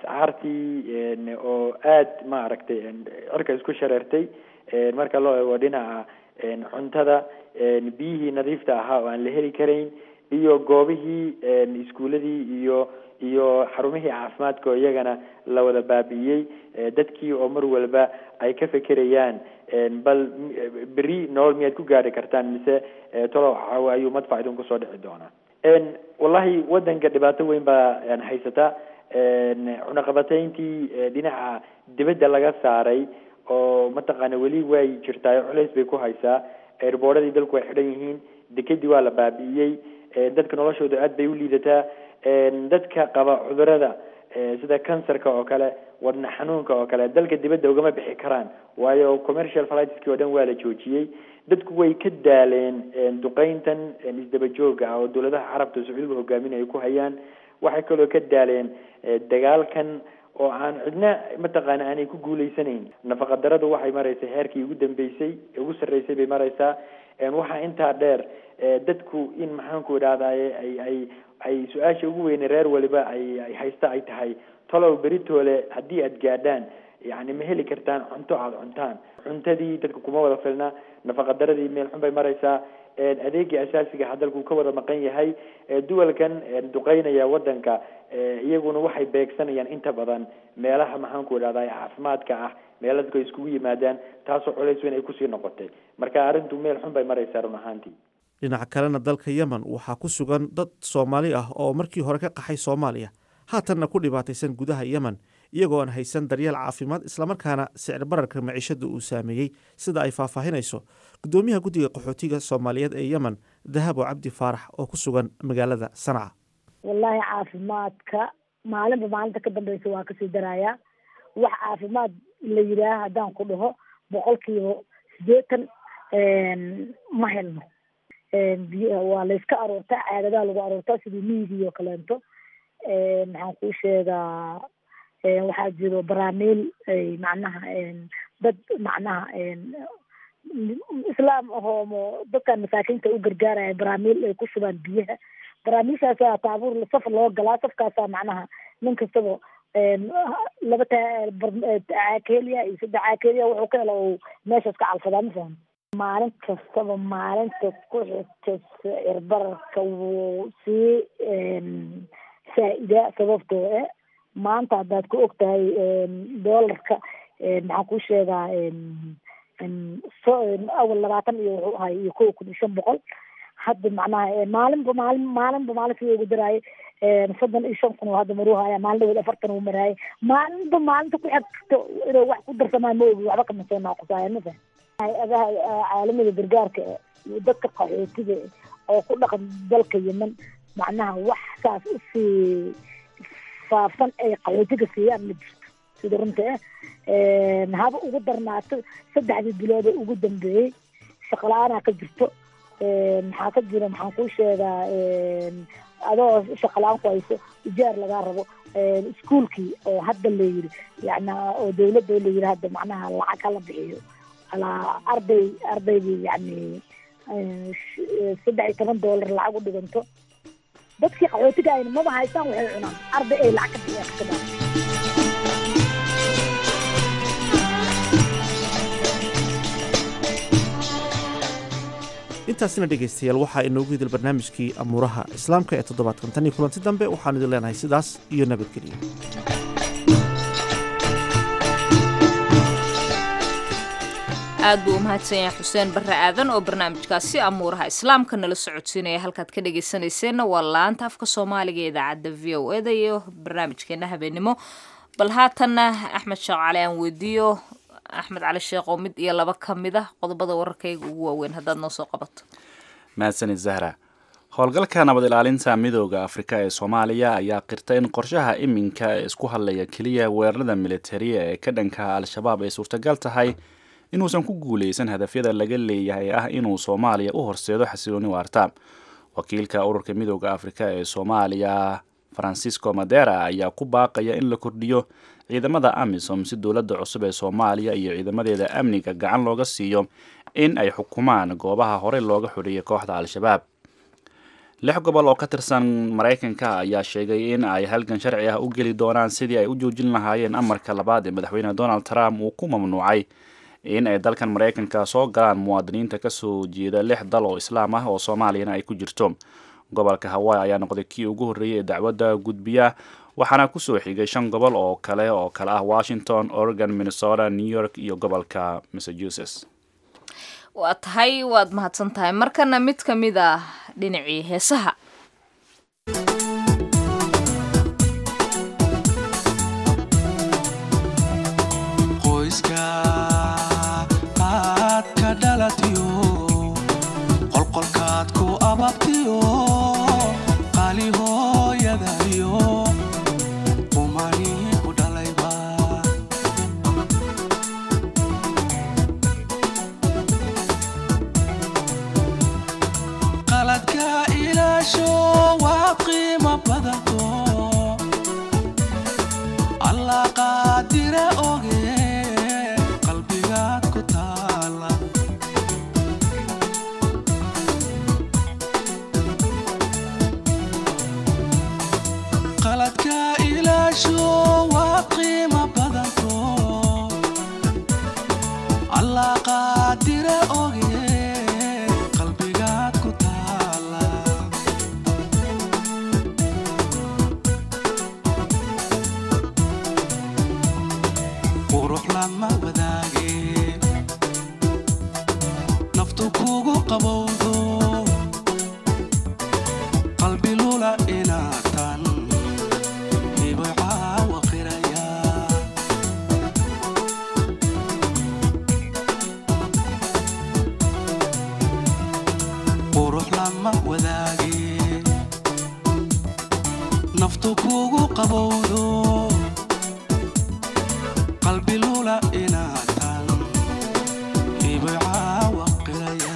Speaker 20: ascaartii oo aad maaragtay cirka isku shareertay marka loo eego dhinaca cuntada, biyihii nadiifta ahaa oo aan la heli karayn iyo goobihii iskuuladii iyo xarumihii caafimaadka oo iyagana la wada baabi'iyey. dadkii oo mar walba ay ka fekerayaan bal beri nolol miyaad ku gaari kartaan mise tolo ayuu madfac idin kusoo dhici doonaa. wallahi wadanka dhibaato weyn baa haysata. cunaqabatayntii dhinaca dibadda laga saaray oo mataqaana weli way jirtaa, culays bay ku haysaa. eerboodhadii dalku way xidhan yihiin, dekedii waa la baabi'iyey, dadka noloshooda aad bay u liidataa. dadka qaba cudurada sida kansarka oo kale, wadna xanuunka oo kale dalka dibadda ugama bixi karaan waayo commercial flightski oo dhan waa la joojiyey. dadku way ka daaleen duqeyntan isdaba jooga ah oo dowladaha carabta sacuudiga hogaaminaya ku hayaan. waxay kaloo ka daaleen dagaalkan oo aan cidna mataqaana aanay ku guuleysanayn. nafaqa daradu waxay maraysaa heerkii ugu dambeysay ugu sarreysay bay maraysaa. waxaa intaa dheer dadku in maxaan ku idhahdaye ay su-aasha ugu weyne reer waliba ay haysta ay tahay talow beritoole haddii aad gaadhaan yani ma heli kartaan cunto aada cuntaan. cuntadii dadka kuma wada filna, nafaqa daradii meel xun bay maraysaa. adeegii asaasiga hadalku ka wada maqan yahay. duwalkan duqeynaya wadanka iyaguna waxay beegsanayaan inta badan meelaha maxaan ku idhahdaa caafimaadka ah, meela dadku ay iskugu yimaadaan, taasoo culays weyn ay kusii noqotay. marka arrintu meel xun bay maraysaa run ahaantii.
Speaker 10: dhinaca kalena dalka yemen waxaa ku sugan dad Soomaali ah oo markii hore ka qaxay Soomaaliya haatanna ku dhibaataysan gudaha yemen iyagoo aan haysan daryeel caafimaad islamarkaana sicir bararka maciishada uu saameeyey sida ay faahfaahinayso gudoomiyaha guddiga qaxootiga Soomaaliyeed ee yemen Dahabo Cabdi Faarax oo ku sugan magaalada Sanca.
Speaker 21: wallahi caafimaadka maalinba maalinta ka dambeysa waa kasii darayaa. wax caafimaad la yidhaaha haddaan ku dhaho 80% ma helno. waa la iska aroortaa, caadadaa lagu aroortaa sidii miyiga oo kaleento. maxaan kuu sheegaa waxaa jiro baraamiil macnaha dad macnaha islaam ahoomo dadkan masaakiinta u gargaaraya baraamiil ay ku shubaan biyaha. baraamiilshaasaa taabuur saf loo galaa. safkaasaa macnaha nin kastaba 2 caakeliya iyo 3 caakeliya wuxuu ka helo uu meeshaas ka calfadaa. ma fahan maalin kastaba maalinta ku xigta sicir bararka wuu sii faa'iida sababtoo maanta haddaad ku og tahay doolarka maxaan kuu sheegaa awal 20 iyo wuxuu ahay iyo 1,500 hadda macnaha maalinba sii ugu daraaye 35 kun hadda maruu haya maalin dhaweed 40 uu maraaye maalinba maalinta ku xigto inuu wax ku darsamaan ma ogi waxba kama soo naaqusaya. ma fahan hay-adaha caalamiga gargaarka iyo dadka qaxootiga oo ku dhaqan dalka yemen macnaha wax saas usii faafan ay qaxootiga siiyaan ma jirto sida runta haba ugu darnaato 3 bilood ee ugu dambeeyey shaqala-aanaa ka jirto. maxaa ka jira maxaan kuu sheegaa adoo shaqala-aan ku hayso ijaar lagaa rabo. iskuolkii oo hadda la yiri yani oo dawladda la yiri hadda macnaha lacag hala bixiyo alaa ardaydii yani $13 lacag u dhiganto. dadkii qaxootiga ayna maba haystaan waxay cunaan arday ay lacag ka bixiyaan.
Speaker 10: intaasina dhegaystayaal waxaa inoogu hidil barnaamijkii amuuraha islaamka ee toddobaadkan tan iyo kulanti dambe waxaan idin leenahay sidaas iyo nabadgelyo.
Speaker 2: aad buu u mahadsan yahay xuseen barre aadan oo barnaamijkaasi amuuraha islaamka nala socodsiinaya. halkaad ka dhegaysanayseena waa laanta afka soomaaliga ee idaacadda v o eda iyo barnaamijkeena habeenimo. bal haatanna axmed sheekh cali aan weydiiyo. axmed cali sheekh oo mid iyo laba ka mid ah qodobada wararkayga ugu waaweyn haddaad noo soo qabato.
Speaker 1: mahadsanid zahra. howlgalka nabad ilaalinta midooda afrika ee soomaaliya ayaa qirtay in qorshaha iminka ee isku hadlaya keliya weerarada militariya ee ka dhanka al-shabaab ay suurtagal tahay inuusan ku guuleysan hadafyada laga leeyahay ah inuu soomaaliya u horseedo xasilooni waarta. wakiilka ururka midooda afrika ee soomaaliya francisco madera ayaa ku baaqaya in la kordhiyo ciidamada amisom si dowladda cusub ee soomaaliya iyo ciidamadeeda amniga gacan looga siiyo in ay xukumaan goobaha horey looga xoreeyay kooxda al-shabaab. 6 gobol oo ka tirsan maraykanka ayaa sheegay in ay halgan sharci ah u geli doonaan sidii ay u joojin lahaayeen amarka labaad ee madaxweyne donald trump uu ku mamnuucay in ay dalkan maraykanka soo galaan muwaadiniinta kasoo jeeda 6 dal oo islaam ah oo soomaaliyana ay ku jirto. gobolka hawaii ayaa noqday kii ugu horreeyay ee dacwadda gudbiya waxaana kusoo xigay 5 gobol oo kale ah washington, oregon, minnesota, new york iyo gobolka massachusetts.
Speaker 2: waa tahay waad mahadsan tahay. markana mid ka mid ah dhinacii heesaha.
Speaker 7: qoyska aad ka dhalatiyo qolqolkaad ku ababtiyo qaali hooyadayo qumani ku dhalayba qaladka ilaasho waa qiimo badanto alla qaadire oge qalbigaad ku taala qaladka ilaasho waa qiimo badanto alla qaadire oge qalbigaad ku taala qurux lama wadaage naftu kugu qabowdo qalbi lula inaatan hibay caawa qiraya qurux lama wadaage naftu kugu qabowdo qalbi lula inaatan hibay caawa qiraya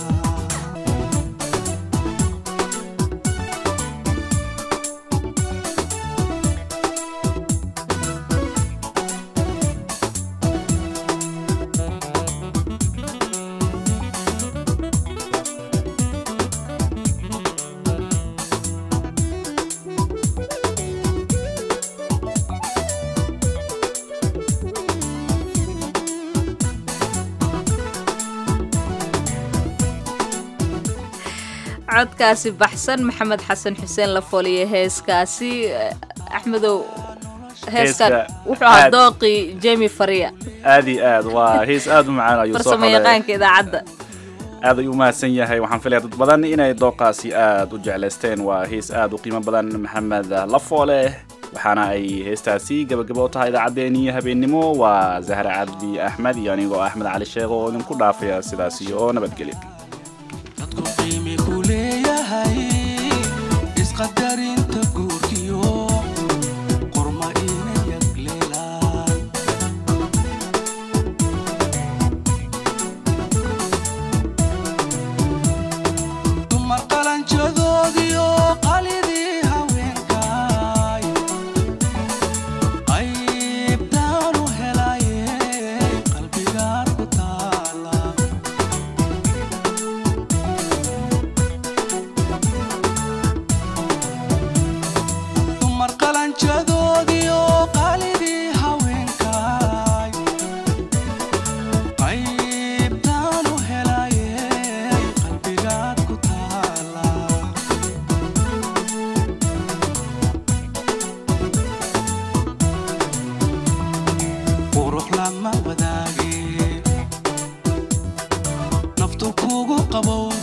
Speaker 2: codkaasi baxsan maxamed xasan xuseen la fooliye heeskaasi. axmedow heeskan wuxuu ahaa dooqii jemi faria.
Speaker 1: aad iyo aad waa hees aad u macaan ayuu soo
Speaker 2: farsamo yaqaanka idaacadda.
Speaker 1: aad ayuu mahadsan yahay. waxaan filayaa dad badan inay dooqaasi aad u jeclaysteen. waa hees aad u qiimo badan maxamed lafoole waxaana ay heestaasi gabagabo u tahay idaacaddeenii habeennimo. waa zahra cabdi axmed iyo anigoo axmed cali sheekh oo idinku dhaafaya sidaas iyo nabadgelyo.
Speaker 7: qiimi ku leeyahay isqadarinta guurkiyo qorma ina yagleelaan dumar qalanjadoodiyo qalidii haweenkaay qaybtaan u helaye qalbigaad ku taala lama wadaage naftu kugu qabow